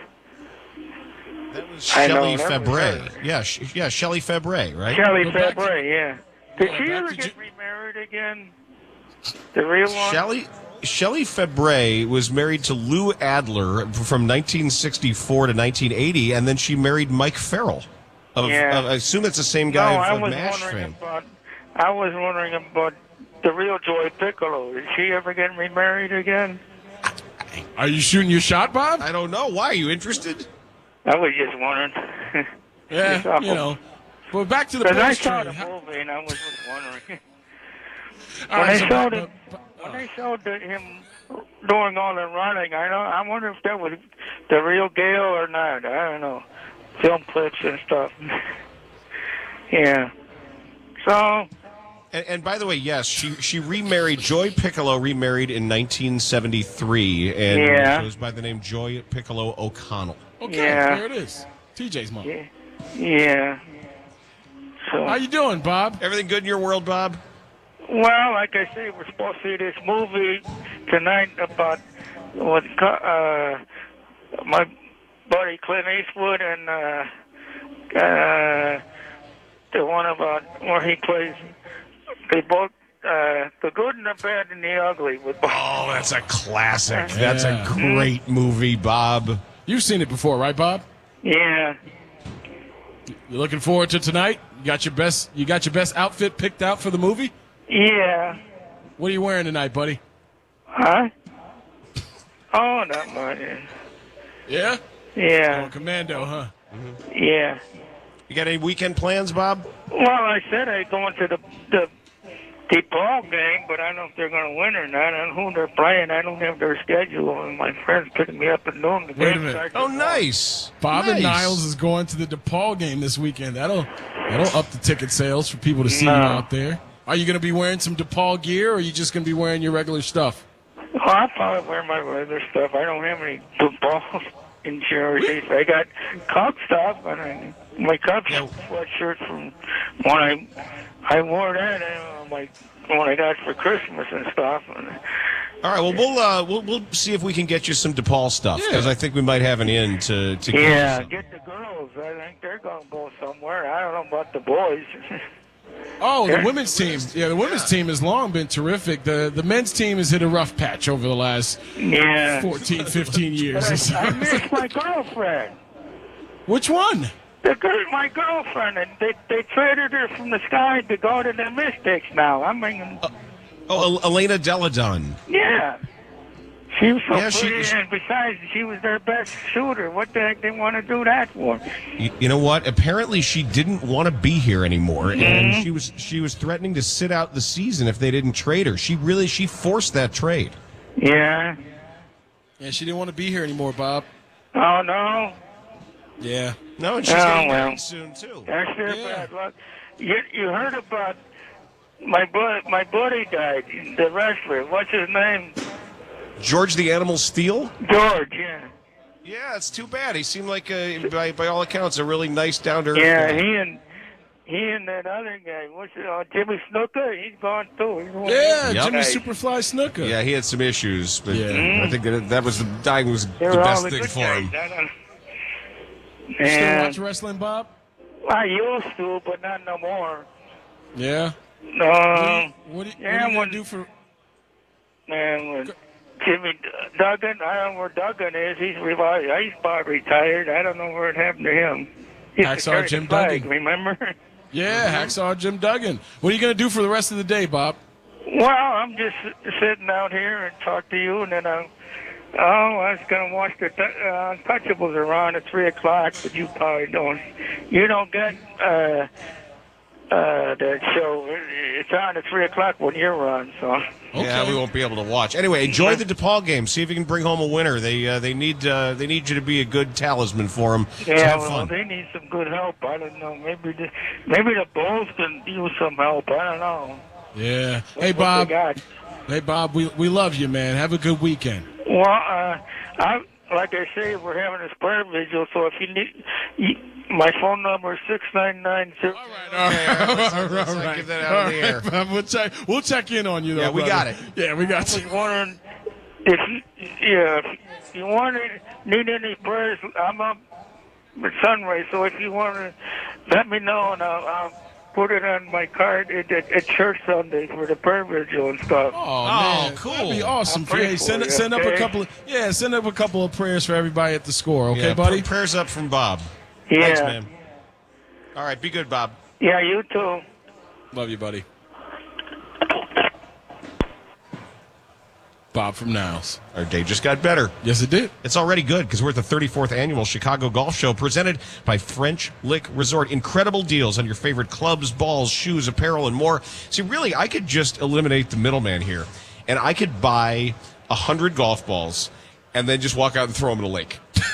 That was I know, Shelley that was Fabre. her. Yeah, sh- yeah, Shelley Fabre, right? Shelley Go back to- Fabre. Yeah. Did Yeah, she back ever to Uh, get remarried again? The real one? Shelley Shelley Fabre was married to Lou Adler from nineteen sixty-four to nineteen eighty, and then she married Mike Farrell. Of, Yeah. of- I assume it's the same guy no, I of, was of MASH wondering fame. about. I was wondering about the real Joy Piccolo. Did she ever get remarried again? Are you shooting your shot, Bob? I don't know. Why? Are you interested? I was just wondering. Yeah, Just awful. you know. But back to the Because I post saw trade. the movie and I was just wondering. All when right, they so showed Bob- it, when they showed the, him doing all the running, I don't. I wonder if that was the real Gale or not. I don't know. Film clips and stuff. Yeah. So. And, and by the way, yes, she she remarried. Joy Piccolo remarried in nineteen seventy-three, and Yeah. goes by the name Joy Piccolo O'Connell. Okay, Yeah. there it is. T J's mom. Yeah. Yeah. So. How you doing, Bob? Everything good in your world, Bob? Well, like I say, we're supposed to see this movie tonight about what uh, my buddy Clint Eastwood and uh, uh, the one about where he plays. They both uh, the good and the bad and the ugly. With Oh, that's a classic. That's Yeah. a great movie, Bob. You've seen it before, right, Bob? Yeah. You looking forward to tonight? You got your best. You got your best outfit picked out for the movie? Yeah. What are you wearing tonight, buddy? Huh? Oh, not much. Yeah. Yeah. Oh, commando, huh? Yeah. You got any weekend plans, Bob? Well, I said I'd go into the the the ball game, but I don't know if they're going to win or not. I don't know who they're playing. I don't have their schedule, and my friends picking me up at noon. The Wait a game minute. starts Oh, at nice. Bob and Nice. Niles is going to the DePaul game this weekend. That'll that'll up the ticket sales for people to see No. you out there. Are you going to be wearing some DePaul gear, or are you just going to be wearing your regular stuff? Well, I probably wear my regular stuff. I don't have any football insurance. I got Cub stuff, and I, my Cubs sweatshirt from when I I wore that uh, like when I got for Christmas and stuff. And, All right. Well, we'll uh, we'll we'll see if we can get you some DePaul stuff because I think we might have an in to to get you yeah, some. get the girls. I think they're going to go somewhere. I don't know about the boys. Oh, the Yeah. women's team. Yeah, the women's team has long been terrific. The the men's team has hit a rough patch over the last Yeah. fourteen, fifteen years. But I, I miss my girlfriend. Which one? The girl, my girlfriend, and they they traded her from the Sky to go to the Mystics now. I mean, Oh, El- Elena Deladon. yeah. She was so Yeah, she- pretty, she- and besides, she was their best shooter. What the heck they want to do that for? You, you know what? Apparently, she didn't want to be here anymore, Mhm. and she was she was threatening to sit out the season if they didn't trade her. She really she forced that trade. Yeah. Yeah, she didn't want to be here anymore, Bob. Oh no. Yeah. No, and she's Oh, getting well. married soon too. That's their bad luck. You you heard about my bud my buddy died, the wrestler. What's his name? George the Animal Steel. George. Yeah. Yeah, it's too bad. He seemed like, uh, by by all accounts, a really nice, down to earth Yeah, guy. he and he and that other guy. What's it? Uh, Jimmy Snooker. He's gone too. He's one of Yeah, those Jimmy guys. Superfly Snooker. Yeah, he had some issues, but Yeah. I think that that was the dying was They the were all best the thing good for guys. him. I don't- You still And watch wrestling, Bob? I used to, but not no more. Yeah. No. What are you, what are you yeah, gonna when, do for? man, when Jimmy Duggan, I don't know where Duggan is. He's retired. He's about retired. I don't know where it happened to him. He used to Hacksaw carry the Jim flag, Duggan. remember? Yeah, Hacksaw Jim Duggan. What are you going to do for the rest of the day, Bob? Well, I'm just sitting out here and talk to you, and then I'll Oh, I was gonna watch the uh, Untouchables around at three o'clock, but you probably don't. You don't get uh, uh, that show. It's on at three o'clock when you're on, so. Okay. Yeah, we won't be able to watch. Anyway, enjoy the DePaul game. See if you can bring home a winner. They uh, they need uh, they need you to be a good talisman for them. Yeah, so have well, fun. they need some good help. I don't know. Maybe the, maybe the Bulls can use some help. I don't know. Yeah. What- Hey, what Bob. they got. Hey, Bob, we, we love you, man. Have a good weekend. Well, uh, I like I say, we're having this prayer vigil, so if you need, you, my phone number is six nine nine zero. All right, let's, let's not give that out on the air. Bob, we'll check. We'll check in on you, though. Yeah, we brother. got it. Yeah, we got I you. was wondering if you, yeah, if you want to need any prayers, I'm up at Sunray, so if you want to let me know, and I'll, I'll put it on my card at, at, at church Sunday for the prayer vigil and stuff. Oh, man, cool. That'd be awesome. I'll pray Hey, for send you, send up a okay? couple. Of, yeah, send up a couple of prayers for everybody at the score. Okay, Yeah, buddy. pr- prayers up from Bob. Yeah. Thanks, man. All right, be good, Bob. Yeah, you too. Love you, buddy. Bob from Niles. Our day just got better. Yes, it did. It's already good because we're at the thirty-fourth Annual Chicago Golf Show presented by French Lick Resort. Incredible deals on your favorite clubs, balls, shoes, apparel, and more. See, really, I could just eliminate the middleman here, and I could buy one hundred golf balls and then just walk out and throw them in a lake.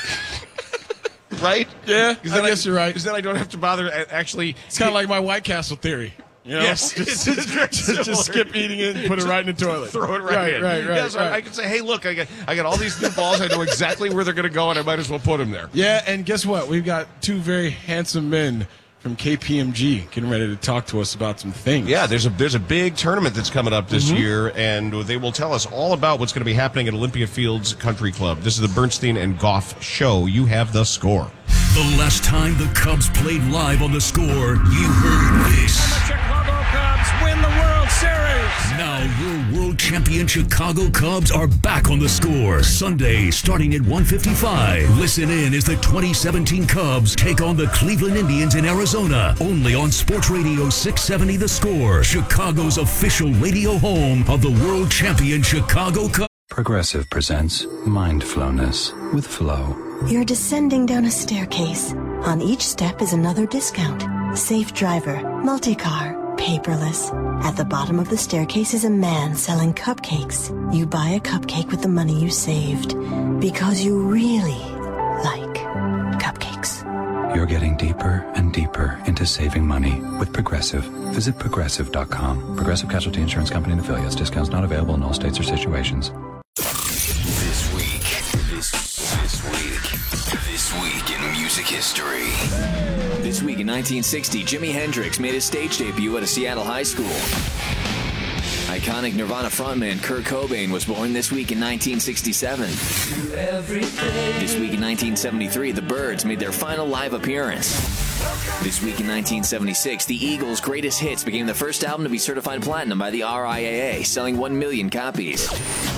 Right? Yeah, I then guess you're right. Because then I don't have to bother a- actually. It's kind of like my White Castle theory. You know? Yes, just, it's very just, similar. just skip eating it and put it right in the toilet. Throw it right, right in. Right, right, Yeah, so right. I can say, hey, look, I got I got all these new balls. I know exactly where they're going to go, and I might as well put them there. Yeah, and guess what? We've got two very handsome men from K P M G getting ready to talk to us about some things. Yeah, there's a there's a big tournament that's coming up this Mhm. year, and they will tell us all about what's going to be happening at Olympia Fields Country Club. This is the Bernstein and Goff Show. You have the score. The last time the Cubs played live on the score, you heard this. The Chicago Cubs win the World Series. Now your world champion Chicago Cubs are back on the score. Sunday, starting at one fifty-five. Listen in as the twenty seventeen Cubs take on the Cleveland Indians in Arizona. Only on Sports Radio six seventy The Score, Chicago's official radio home of the world champion Chicago Cubs. Progressive presents Mindfulness with Flow. You're descending down a staircase. On each step is another discount. Safe driver, multi-car, paperless. At the bottom of the staircase is a man selling cupcakes. You buy a cupcake with the money you saved because you really like cupcakes. You're getting deeper and deeper into saving money with Progressive. Visit progressive dot com. Progressive Casualty Insurance Company and affiliates. Discounts not available in all states or situations. This week, this, this week, this week in music history. This week in nineteen sixty, Jimi Hendrix made his stage debut at a Seattle high school. Iconic Nirvana frontman Kurt Cobain was born this week in nineteen sixty-seven. This week in nineteen seventy-three, the Byrds made their final live appearance. This week in nineteen seventy-six, the Eagles' Greatest Hits became the first album to be certified platinum by the R I A A, selling one million copies.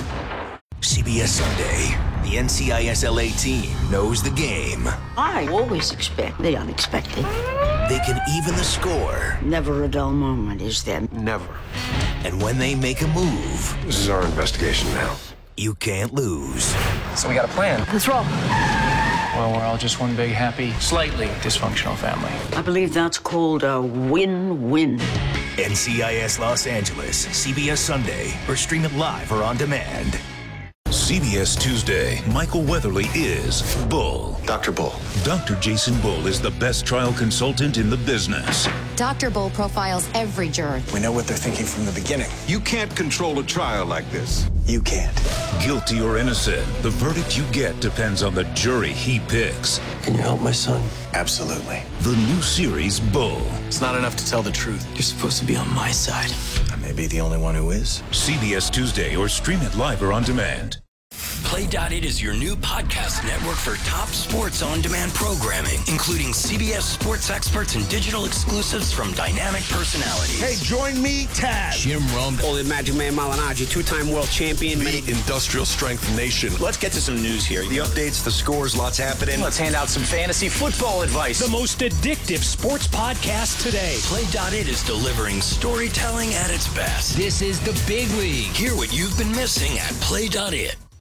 C B S Sunday. The N C I S L A team knows the game. I always expect the unexpected. They can even the score. Never a dull moment, is there? Never. And when they make a move, This is our investigation now. you can't lose. So we got a plan. Let's roll. Well, we're all just one big, happy, slightly dysfunctional family. I believe that's called a win-win. N C I S Los Angeles, C B S Sunday, or stream it live or on demand. C B S Tuesday, Michael Weatherly is Bull. Doctor Bull. Doctor Jason Bull is the best trial consultant in the business. Doctor Bull profiles every juror. We know what they're thinking from the beginning. You can't control a trial like this. You can't. Guilty or innocent, the verdict you get depends on the jury he picks. Can you help my son? Absolutely. The new series, Bull. It's not enough to tell the truth. You're supposed to be on my side. I may be the only one who is. C B S Tuesday, or stream it live or on demand. Play dot it is your new podcast network for top sports on-demand programming, including C B S sports experts and digital exclusives from dynamic personalities. Hey, join me, Taz. Jim Rome. Oh, the Magic Man Malignaggi, two-time world champion. The Industrial Strength Nation. Let's get to some news here. The updates, the scores, lots happening. Let's hand out some fantasy football advice. The most addictive sports podcast today. Play dot it is delivering storytelling at its best. This is the big league. Hear what you've been missing at Play dot it.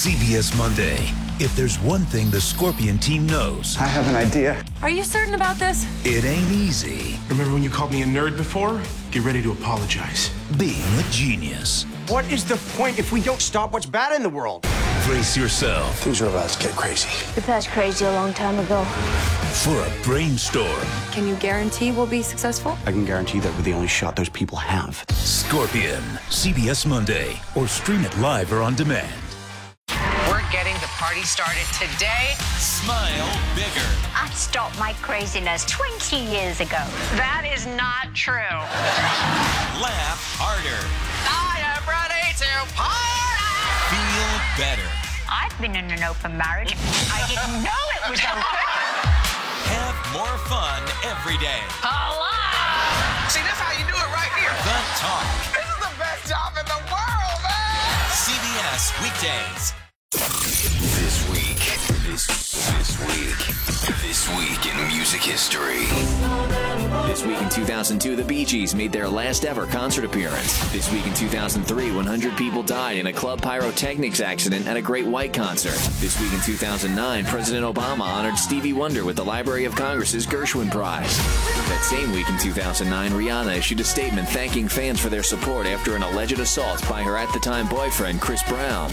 C B S Monday. If there's one thing the Scorpion team knows, I have an idea. Are you certain about this? it ain't easy Remember when you called me a nerd before? Get ready to apologize. being a genius. What is the point if we don't stop what's bad in the world? Brace yourself Things are about to get crazy. We passed crazy a long time ago. for a brainstorm. Can you guarantee we'll be successful? I can guarantee that we're the only shot those people have. Scorpion, C B S Monday, or stream it live or on demand. We're getting the party started today. Smile bigger. I stopped my craziness twenty years ago. That is not true. Laugh harder. I am ready to party. Feel better. I've been in an open marriage. I didn't know it was open. Have more fun every day. Hello. See, that's how you do it right here. The Talk. This is the best job in the world, man. C B S weekdays. This week, this this week, this week in music history. This week in two thousand two, the Bee Gees made their last ever concert appearance. This week in two thousand three, one hundred people died in a club pyrotechnics accident at a Great White concert. This week in two thousand nine, President Obama honored Stevie Wonder with the Library of Congress's Gershwin Prize. That same week in two thousand nine, Rihanna issued a statement thanking fans for their support after an alleged assault by her at-the-time boyfriend, Chris Brown.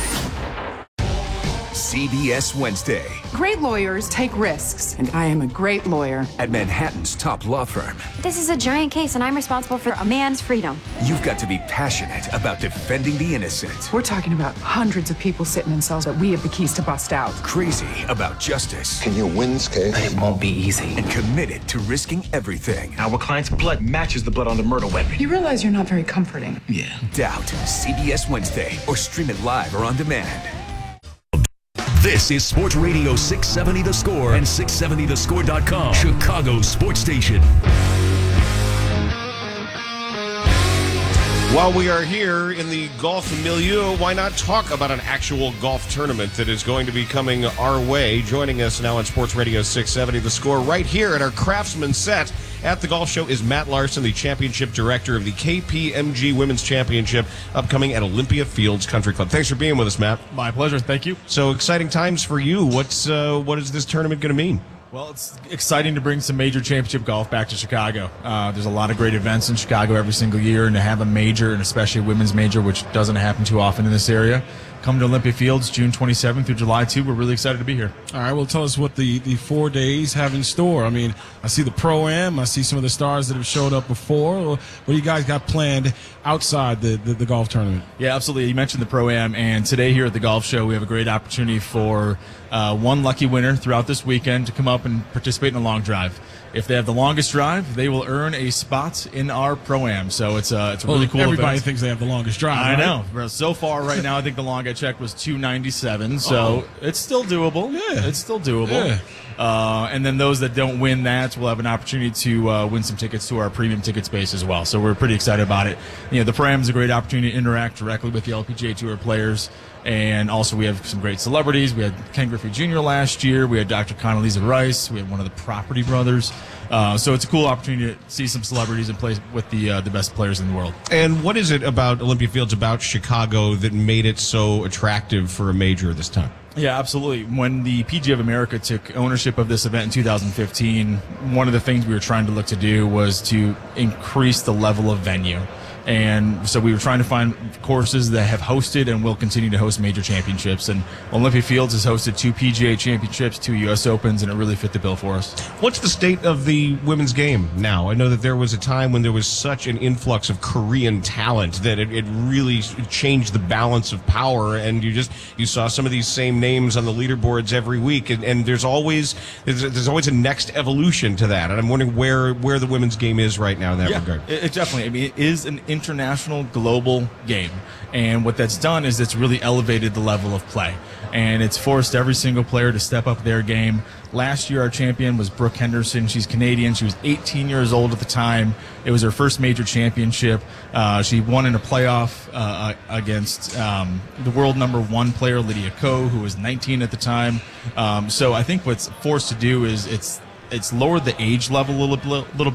C B S Wednesday. Great lawyers take risks, and I am a great lawyer. At Manhattan's top law firm, This is a giant case, and I'm responsible for a man's freedom. you've got to be passionate about defending the innocent. We're talking about hundreds of people sitting in cells that we have the keys to bust out. Crazy about justice. Can you win this case? It won't be easy. And committed to risking everything. Our client's blood matches the blood on the murder weapon. You realize you're not very comforting. Yeah. Doubt. C B S Wednesday. Or stream it live or on demand. This is Sports Radio six seventy The Score and six seventy the score dot com, Chicago's sports station. While we are here in the golf milieu, why not talk about an actual golf tournament that is going to be coming our way? Joining us now on Sports Radio six seventy The Score, right here at our Craftsman set at the golf show, is Matt Larson, the championship director of the K P M G Women's Championship, upcoming at Olympia Fields Country Club. Thanks for being with us, Matt. My pleasure. Thank you. So exciting times for you. What's uh, what is this tournament going to mean? Well, it's exciting to bring some major championship golf back to Chicago. Uh, there's a lot of great events in Chicago every single year, and to have a major, and especially a women's major, which doesn't happen too often in this area, come to Olympia Fields June twenty-seventh through July second. We're really excited to be here. All right, well, tell us what the, the four days have in store. I mean, I see the Pro-Am. I see some of the stars that have showed up before. What do you guys got planned outside the, the, the golf tournament? Yeah, absolutely. You mentioned the Pro-Am, and today here at the golf show, we have a great opportunity for uh, one lucky winner throughout this weekend to come up and participate in a long drive. If they have the longest drive, they will earn a spot in our Pro-Am. So it's a, it's a well, really cool everybody event. thinks they have the longest drive. I right? know. So far, right now, I think the long I checked was two ninety-seven. So Oh. it's still doable. Yeah. It's still doable. Yeah. Uh, and then those that don't win that will have an opportunity to uh, win some tickets to our premium ticket space as well. So we're pretty excited about it. You know, the Pro-Am is a great opportunity to interact directly with the L P G A Tour players. And also we have some great celebrities. We had Ken Griffey Junior last year. We had Doctor Condoleezza Rice. We had one of the Property Brothers. Uh, so it's a cool opportunity to see some celebrities and play with the uh, the best players in the world. And what is it about Olympia Fields, about Chicago, that made it so attractive for a major this time? Yeah, absolutely. When the P G A of America took ownership of this event in two thousand fifteen, one of the things we were trying to look to do was to increase the level of venue. And so we were trying to find courses that have hosted and will continue to host major championships. And Olympia Fields has hosted two P G A championships, two U S Opens, and it really fit the bill for us. What's the state of the women's game now? I know that there was a time when there was such an influx of Korean talent that it, it really changed the balance of power, and you just you saw some of these same names on the leaderboards every week, and, and there's always there's, there's always a next evolution to that. And I'm wondering where where the women's game is right now in that yeah, regard. It, it definitely. I mean, it is an international, global game. And what that's done is it's really elevated the level of play. And it's forced every single player to step up their game. Last year, our champion was Brooke Henderson. She's Canadian. She was eighteen years old at the time. It was her first major championship. Uh, she won in a playoff uh, against um, the world number one player, Lydia Ko, who was nineteen at the time. Um, so I think what's forced to do is it's it's lowered the age level a little, little bit.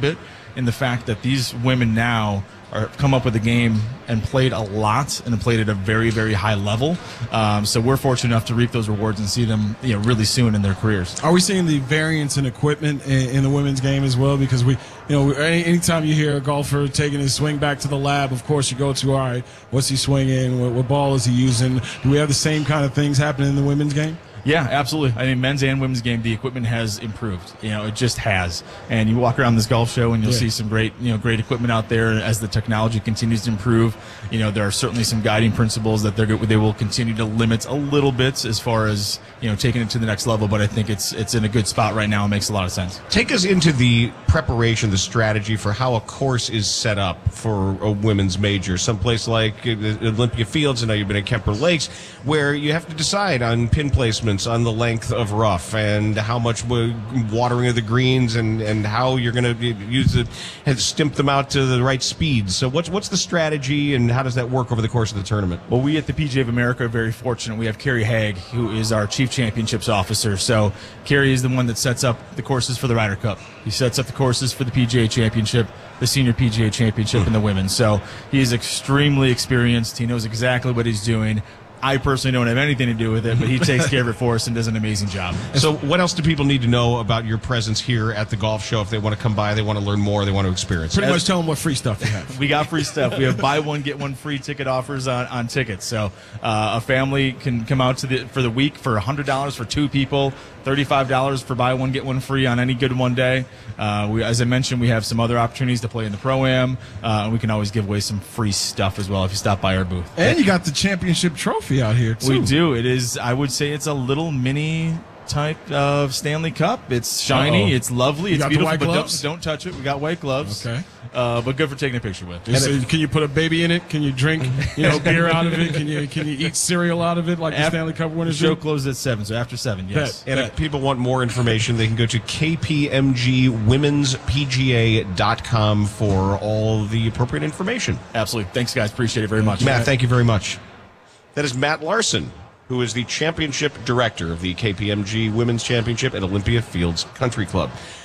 in the fact that these women now are come up with a game and played a lot and played at a very, very high level. Um, so we're fortunate enough to reap those rewards and see them, you know, really soon in their careers. Are we seeing the variance in equipment in, in the women's game as well? Because we, you know, any, anytime you hear a golfer taking his swing back to the lab, of course you go to, all right, what's he swinging? What, what ball is he using? Do we have the same kind of things happening in the women's game? Yeah, absolutely. I mean, men's and women's game, the equipment has improved. You know, it just has. And you walk around this golf show and you'll yeah. see some great, you know, great equipment out there as the technology continues to improve. You know, there are certainly some guiding principles that they're they will continue to limit a little bit as far as, you know, taking it to the next level. But I think it's it's in a good spot right now. It makes a lot of sense. Take us into the preparation, the strategy for how a course is set up for a women's major. Someplace like Olympia Fields, I know you've been at Kemper Lakes, where you have to decide on pin placement, on the length of rough and how much watering of the greens and, and how you're going to use it and stimp them out to the right speed. So what's what's the strategy and how does that work over the course of the tournament? Well, we at the P G A of America are very fortunate. We have Carrie Haag, who is our Chief Championships Officer. So Carrie is the one that sets up the courses for the Ryder Cup. He sets up the courses for the P G A Championship, the Senior P G A Championship, mm. and the Women. So he is extremely experienced. He knows exactly what he's doing. I personally don't have anything to do with it, but he takes care of it for us and does an amazing job. So what else do people need to know about your presence here at the golf show if they want to come by, they want to learn more, they want to experience? Pretty As, much tell them what free stuff you have. We got free stuff. We have buy one, get one free ticket offers on, on tickets. So uh, a family can come out to the for the week for one hundred dollars for two people, thirty-five dollars for buy one, get one free on any good one day. Uh, we, as I mentioned, we have some other opportunities to play in the Pro-Am. Uh, and we can always give away some free stuff as well if you stop by our booth. And you got the championship trophy out here, too. We do. It is, I would say it's a little mini type of Stanley Cup. It's shiny. Uh-oh. It's lovely. You it's got beautiful, the white but gloves? Don't, don't touch it. We got white gloves. Okay. Uh, but good for taking a picture with. And so can you put a baby in it? Can you drink, you know, beer out of it? Can you can you eat cereal out of it like the after, Stanley Cup winners do? The show do? closes at seven, so after seven, yes. Bet, and bet. If people want more information, they can go to K P M G Women's P G A dot com for all the appropriate information. Absolutely. Thanks, guys. Appreciate it very much. Matt, thank you very much. That is Matt Larson, who is the championship director of the K P M G Women's Championship at Olympia Fields Country Club.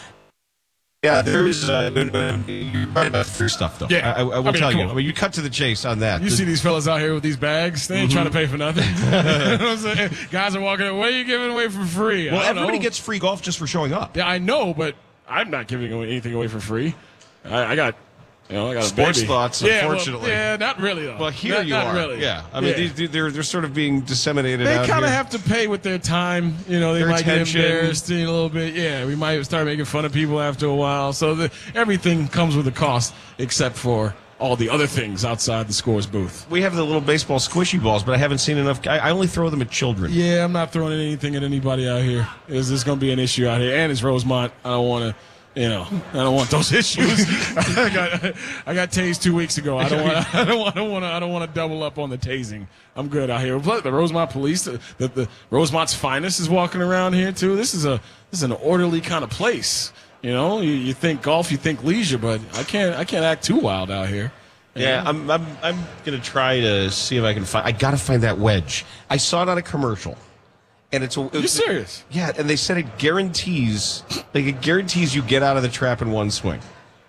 Yeah, there is. Uh, you're right about free stuff, though. Yeah, I, I will I mean, tell you. On. I mean, you cut to the chase on that. You There's, see these fellas out here with these bags? They ain't mm-hmm. trying to pay for nothing. You know what I'm saying? Guys are walking away. What are you giving away for free? Well, everybody know. gets free golf just for showing up. Yeah, I know, but I'm not giving away anything away for free. I, I got. You know, I got sports a baby. thoughts, yeah, unfortunately. Well, yeah, not really, though. Well, here not, you not are. Really. Yeah, I mean, yeah. These, they're they're sort of being disseminated. They kind of have to pay with their time. You know, they their might attention. get embarrassed a little bit. Yeah, we might start making fun of people after a while. So the, everything comes with a cost, except for all the other things outside the scores booth. We have the little baseball squishy balls, but I haven't seen enough. I, I only throw them at children. Yeah, I'm not throwing anything at anybody out here. Is this going to be an issue out here? And it's Rosemont. I don't want to. You know, I don't want those issues. I got I got tased two weeks ago. I don't want I don't want I don't want to I don't want to double up on the tasing. I'm good out here. But the Rosemont police, the, the, the Rosemont's finest is walking around here too. This is a this is an orderly kind of place. You know, you, you think golf, you think leisure, but I can't I can't act too wild out here. Yeah, I'm I'm I'm gonna try to see if I can find. I gotta find that wedge. I saw it on a commercial. And it's a, You're it's, serious? Yeah, and they said it guarantees, like it guarantees you get out of the trap in one swing.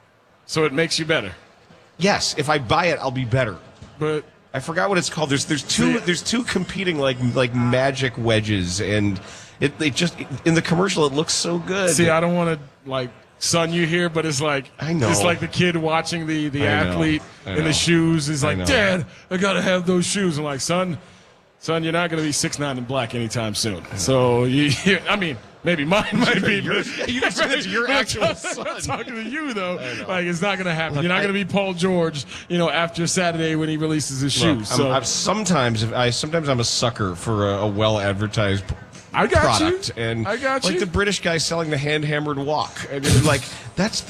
So it makes you better. Yes, if I buy it, I'll be better. But I forgot what it's called. There's there's two yeah. there's two competing like like magic wedges, and it it just in the commercial it looks so good. See, I don't want to like sun you here, but it's like I know it's like the kid watching the the I athlete know. I in know. the shoes is like, I Dad, I gotta have those shoes. I'm like, son. Son, you're not going to be six nine and black anytime soon. So, you, you, I mean, maybe mine might be. You're, you guys said it's your actual son. I'm talking to you, though. Like, it's not going to happen. Look, you're not going to be Paul George, you know, after Saturday when he releases his look, shoes. I'm, so I'm, sometimes, I sometimes I'm a sucker for a, a well-advertised I got product. You. And I got like you. the British guy selling the hand-hammered walk. And it's like, that's...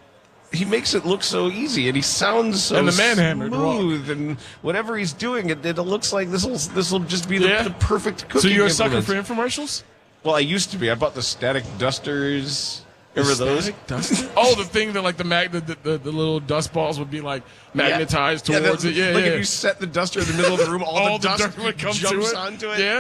He makes it look so easy, and he sounds so and the man-hammered smooth, walk. and whatever he's doing, it, it looks like this will this will just be the, yeah. the perfect cooking. So you're a sucker implement. for infomercials? Well, I used to be. I bought the static dusters. Remember those? Dusters? Oh, the thing that like the mag, the, the, the little dust balls would be like magnetized yeah. towards yeah, it. Yeah, like yeah. if you set the duster in the middle of the room, all, all the, the dust dirt would come jumps to it. onto it. Yeah.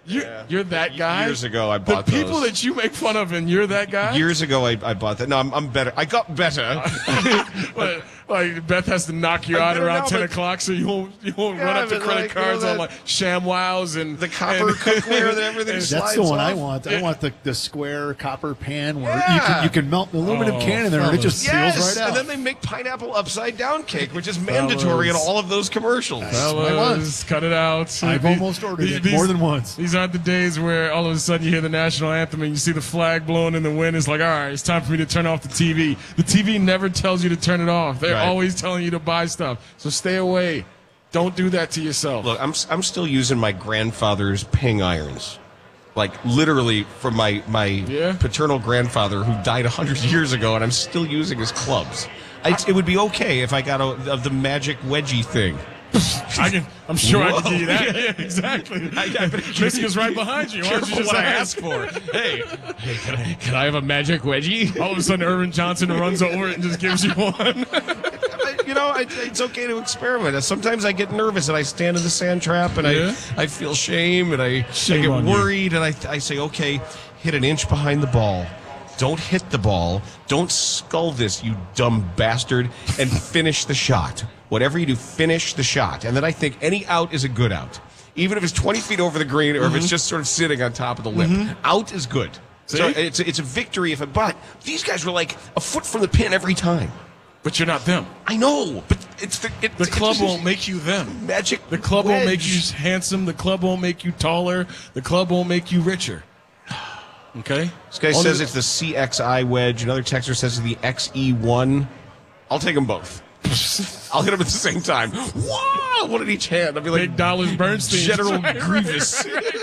You, Yeah. You're that guy? Years ago, I The bought people those. that you make fun of, and you're that guy? Years ago, I, I bought that. No, I'm, I'm better. I got better. But, like, Beth has to knock you I out better around now, ten but- o'clock so you won't, you won't Yeah, run up to but, credit like, you know, cards on, that- like, ShamWows and... The copper and, cookware that everything and- slides That's the one I off. want. I want the, the square copper pan where Yeah. you can you can melt the aluminum Oh, can in there and it just Yes, seals right out. and then they make pineapple upside down cake, which is mandatory in Fellas. all of those commercials. Fellas, cut it out. I've These- almost ordered these- it these- more than once. These aren't the days where all of a sudden you hear the national anthem and you see the flag blowing in the wind. It's like, all right, it's time for me to turn off the T V. The T V never tells you to turn it off. They're Right. always telling you to buy stuff. So stay away. Don't do that to yourself. Look, I'm I'm still using my grandfather's ping irons, like literally from my my Yeah. paternal grandfather who died a hundred years ago, and I'm still using his clubs. I, it would be okay if I got a, of the magic wedgie thing. I can, I'm sure I Whoa. can give you that. Yeah, exactly. I, I better keep- Michigan's right behind you. Why don't you Careful just what I ask? ask for. Hey, hey, can I can I have a magic wedgie? All of a sudden, Irvin Johnson runs over it and just gives you one. You know, I, it's okay to experiment. Sometimes I get nervous and I stand in the sand trap and Yeah. I, I feel shame and I, Shame I get on you. worried and I, I say, okay, hit an inch behind the ball. Don't hit the ball. Don't skull this, you dumb bastard, and finish the shot. Whatever you do, finish the shot. And then I think any out is a good out. Even if it's twenty feet over the green or if it's just sort of sitting on top of the lip. Out is good. So See? it's a, it's a victory if it, but these guys were like a foot from the pin every time. But you're not them. I know, but it's the it, The club it's won't make you them. magic. The club won't make wedge. you handsome. The club won't make you taller. The club won't make you richer. Okay? This guy Only- says it's the C X I wedge. Another texter says it's the X E one. I'll take them both. I'll hit them at the same time. Wow! One at each hand. I'll be like Big Dollars Bernstein. General Right, right, Grievous.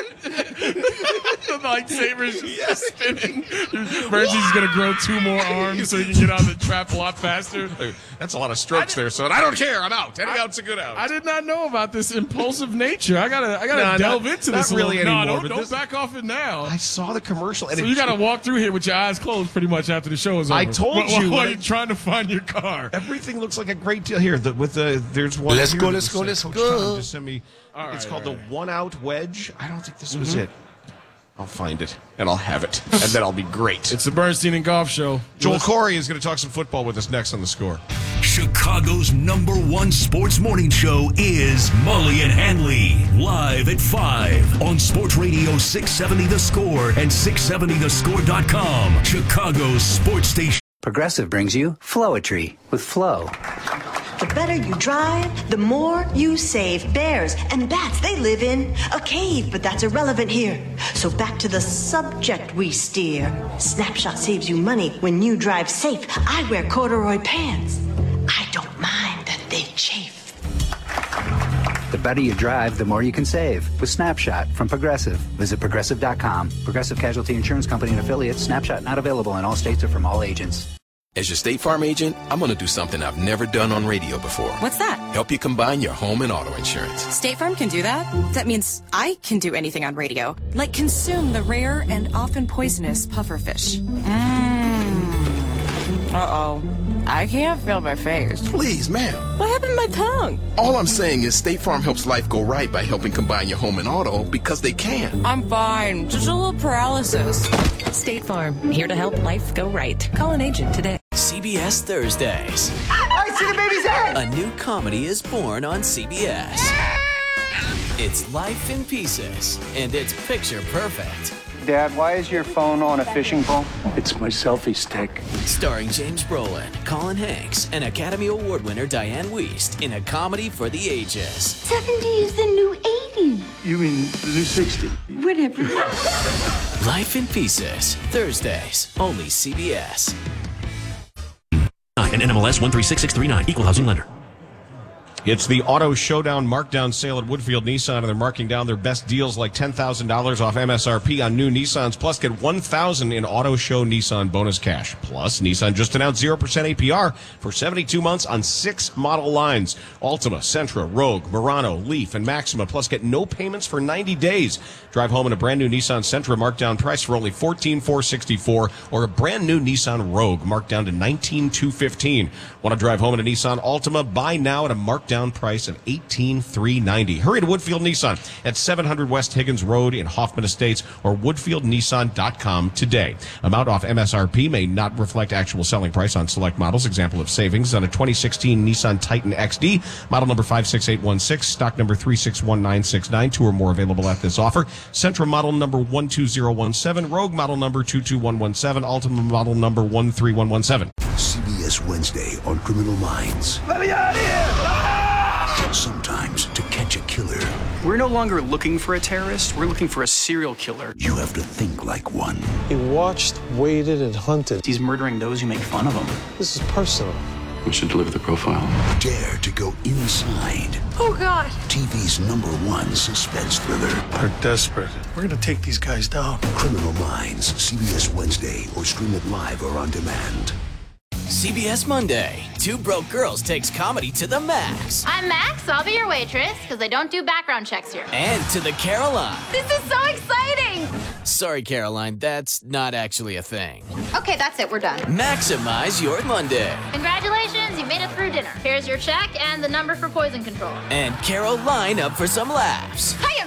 The lightsabers spinning. Bernstein's going to grow two more arms so he can get out of the trap a lot faster. That's a lot of strokes there, son. I don't care. I'm out. Any out's a good out. I did not know about this impulsive nature. I gotta, I gotta Nah, delve not- into not this. a really little. anymore, No, but don't, this- don't back off it now. I saw the commercial. And So it, you gotta walk through here with your eyes closed, pretty much after the show is over. I told while, you, while I- you're trying to find your car. Everything looks like a great deal here. The, with the there's one. Let's here go, that let's just go, said let's Coach go. Tom just sent me. All it's right, called all the right. one out wedge. I don't think this Mm-hmm. was it. I'll find it and I'll have it, and then I'll be great. It's the Bernstein and Golf Show. Joel Corey is going to talk some football with us next on The Score. Chicago's number one sports morning show is Mully and Hanley, live at five on Sports Radio six seventy The Score and six seventy the score dot com, Chicago's sports station. Progressive brings you Flowetry with Flow. The better you drive, the more you save. Bears and bats, they live in a cave, but that's irrelevant here. So back to the subject we steer. Snapshot saves you money when you drive safe. I wear corduroy pants. I don't mind that they chafe. The better you drive, the more you can save with Snapshot from Progressive. Visit progressive dot com. Progressive Casualty Insurance Company and affiliates. Snapshot not available in all states or from all agents. As your State Farm agent, I'm going to do something I've never done on radio before. What's that? Help you combine your home and auto insurance. State Farm can do that? That means I can do anything on radio, like consume the rare and often poisonous pufferfish. Mmm. Uh-oh. I can't feel my face. Please, ma'am. What happened to my tongue? All I'm saying is State Farm helps life go right by helping combine your home and auto because they can. I'm fine. Just a little paralysis. State Farm, here to help life go right. Call an agent today. C B S Thursdays. I see the baby's head! A new comedy is born on C B S. It's Life in Pieces, and it's picture perfect. Dad, why is your phone on a fishing pole? It's my selfie stick. Starring James Brolin, Colin Hanks, and Academy Award winner Diane Wiest in a comedy for the ages. seventy is the new eighty. You mean the new sixty? Whatever. Life in Pieces, Thursdays, only C B S. And N M L S one three six six three nine, Equal Housing Lender. It's the Auto Showdown Markdown Sale at Woodfield Nissan, and they're marking down their best deals like ten thousand dollars off M S R P on new Nissans. Plus, get one thousand dollars in Auto Show Nissan bonus cash. Plus, Nissan just announced zero percent A P R for seventy-two months on six model lines. Altima, Sentra, Rogue, Murano, Leaf, and Maxima. Plus, get no payments for ninety days. Drive home in a brand new Nissan Sentra markdown price for only fourteen thousand four hundred sixty-four dollars, or a brand new Nissan Rogue marked down to nineteen thousand two hundred fifteen dollars. Want to drive home in a Nissan Altima? Buy now at a markdown down price of eighteen thousand three hundred ninety dollars. Hurry to Woodfield Nissan at seven hundred West Higgins Road in Hoffman Estates or woodfield nissan dot com today. Amount off M S R P may not reflect actual selling price on select models. Example of savings on a twenty sixteen Nissan Titan X D, model number five six eight one six, stock number three six one nine six nine. Two or more available at this offer. Sentra model number one two zero one seven, Rogue model number two two one one seven, Altima model number one three one one seven. C B S Wednesday on Criminal Minds. Let me out of here! Sometimes to catch a killer, We're no longer looking for a terrorist. We're looking for a serial killer. you have to think like one. He watched, waited, and hunted. He's murdering those who make fun of him. This is personal. We should deliver the profile. Dare to go inside Oh, God. T V's number one suspense thriller. They're desperate. We're gonna take these guys down. Criminal Minds, C B S Wednesday, or stream it live or on demand. C B S Monday. Two Broke Girls takes comedy to the max. I'm Max. I'll be your waitress because I don't do background checks here. And to the Caroline. This is so exciting. Sorry, Caroline, that's not actually a thing. Okay, that's it. We're done. Maximize your Monday. Congratulations, you made it through dinner. Here's your check and the number for poison control. And Caroline up for some laughs. Hiya,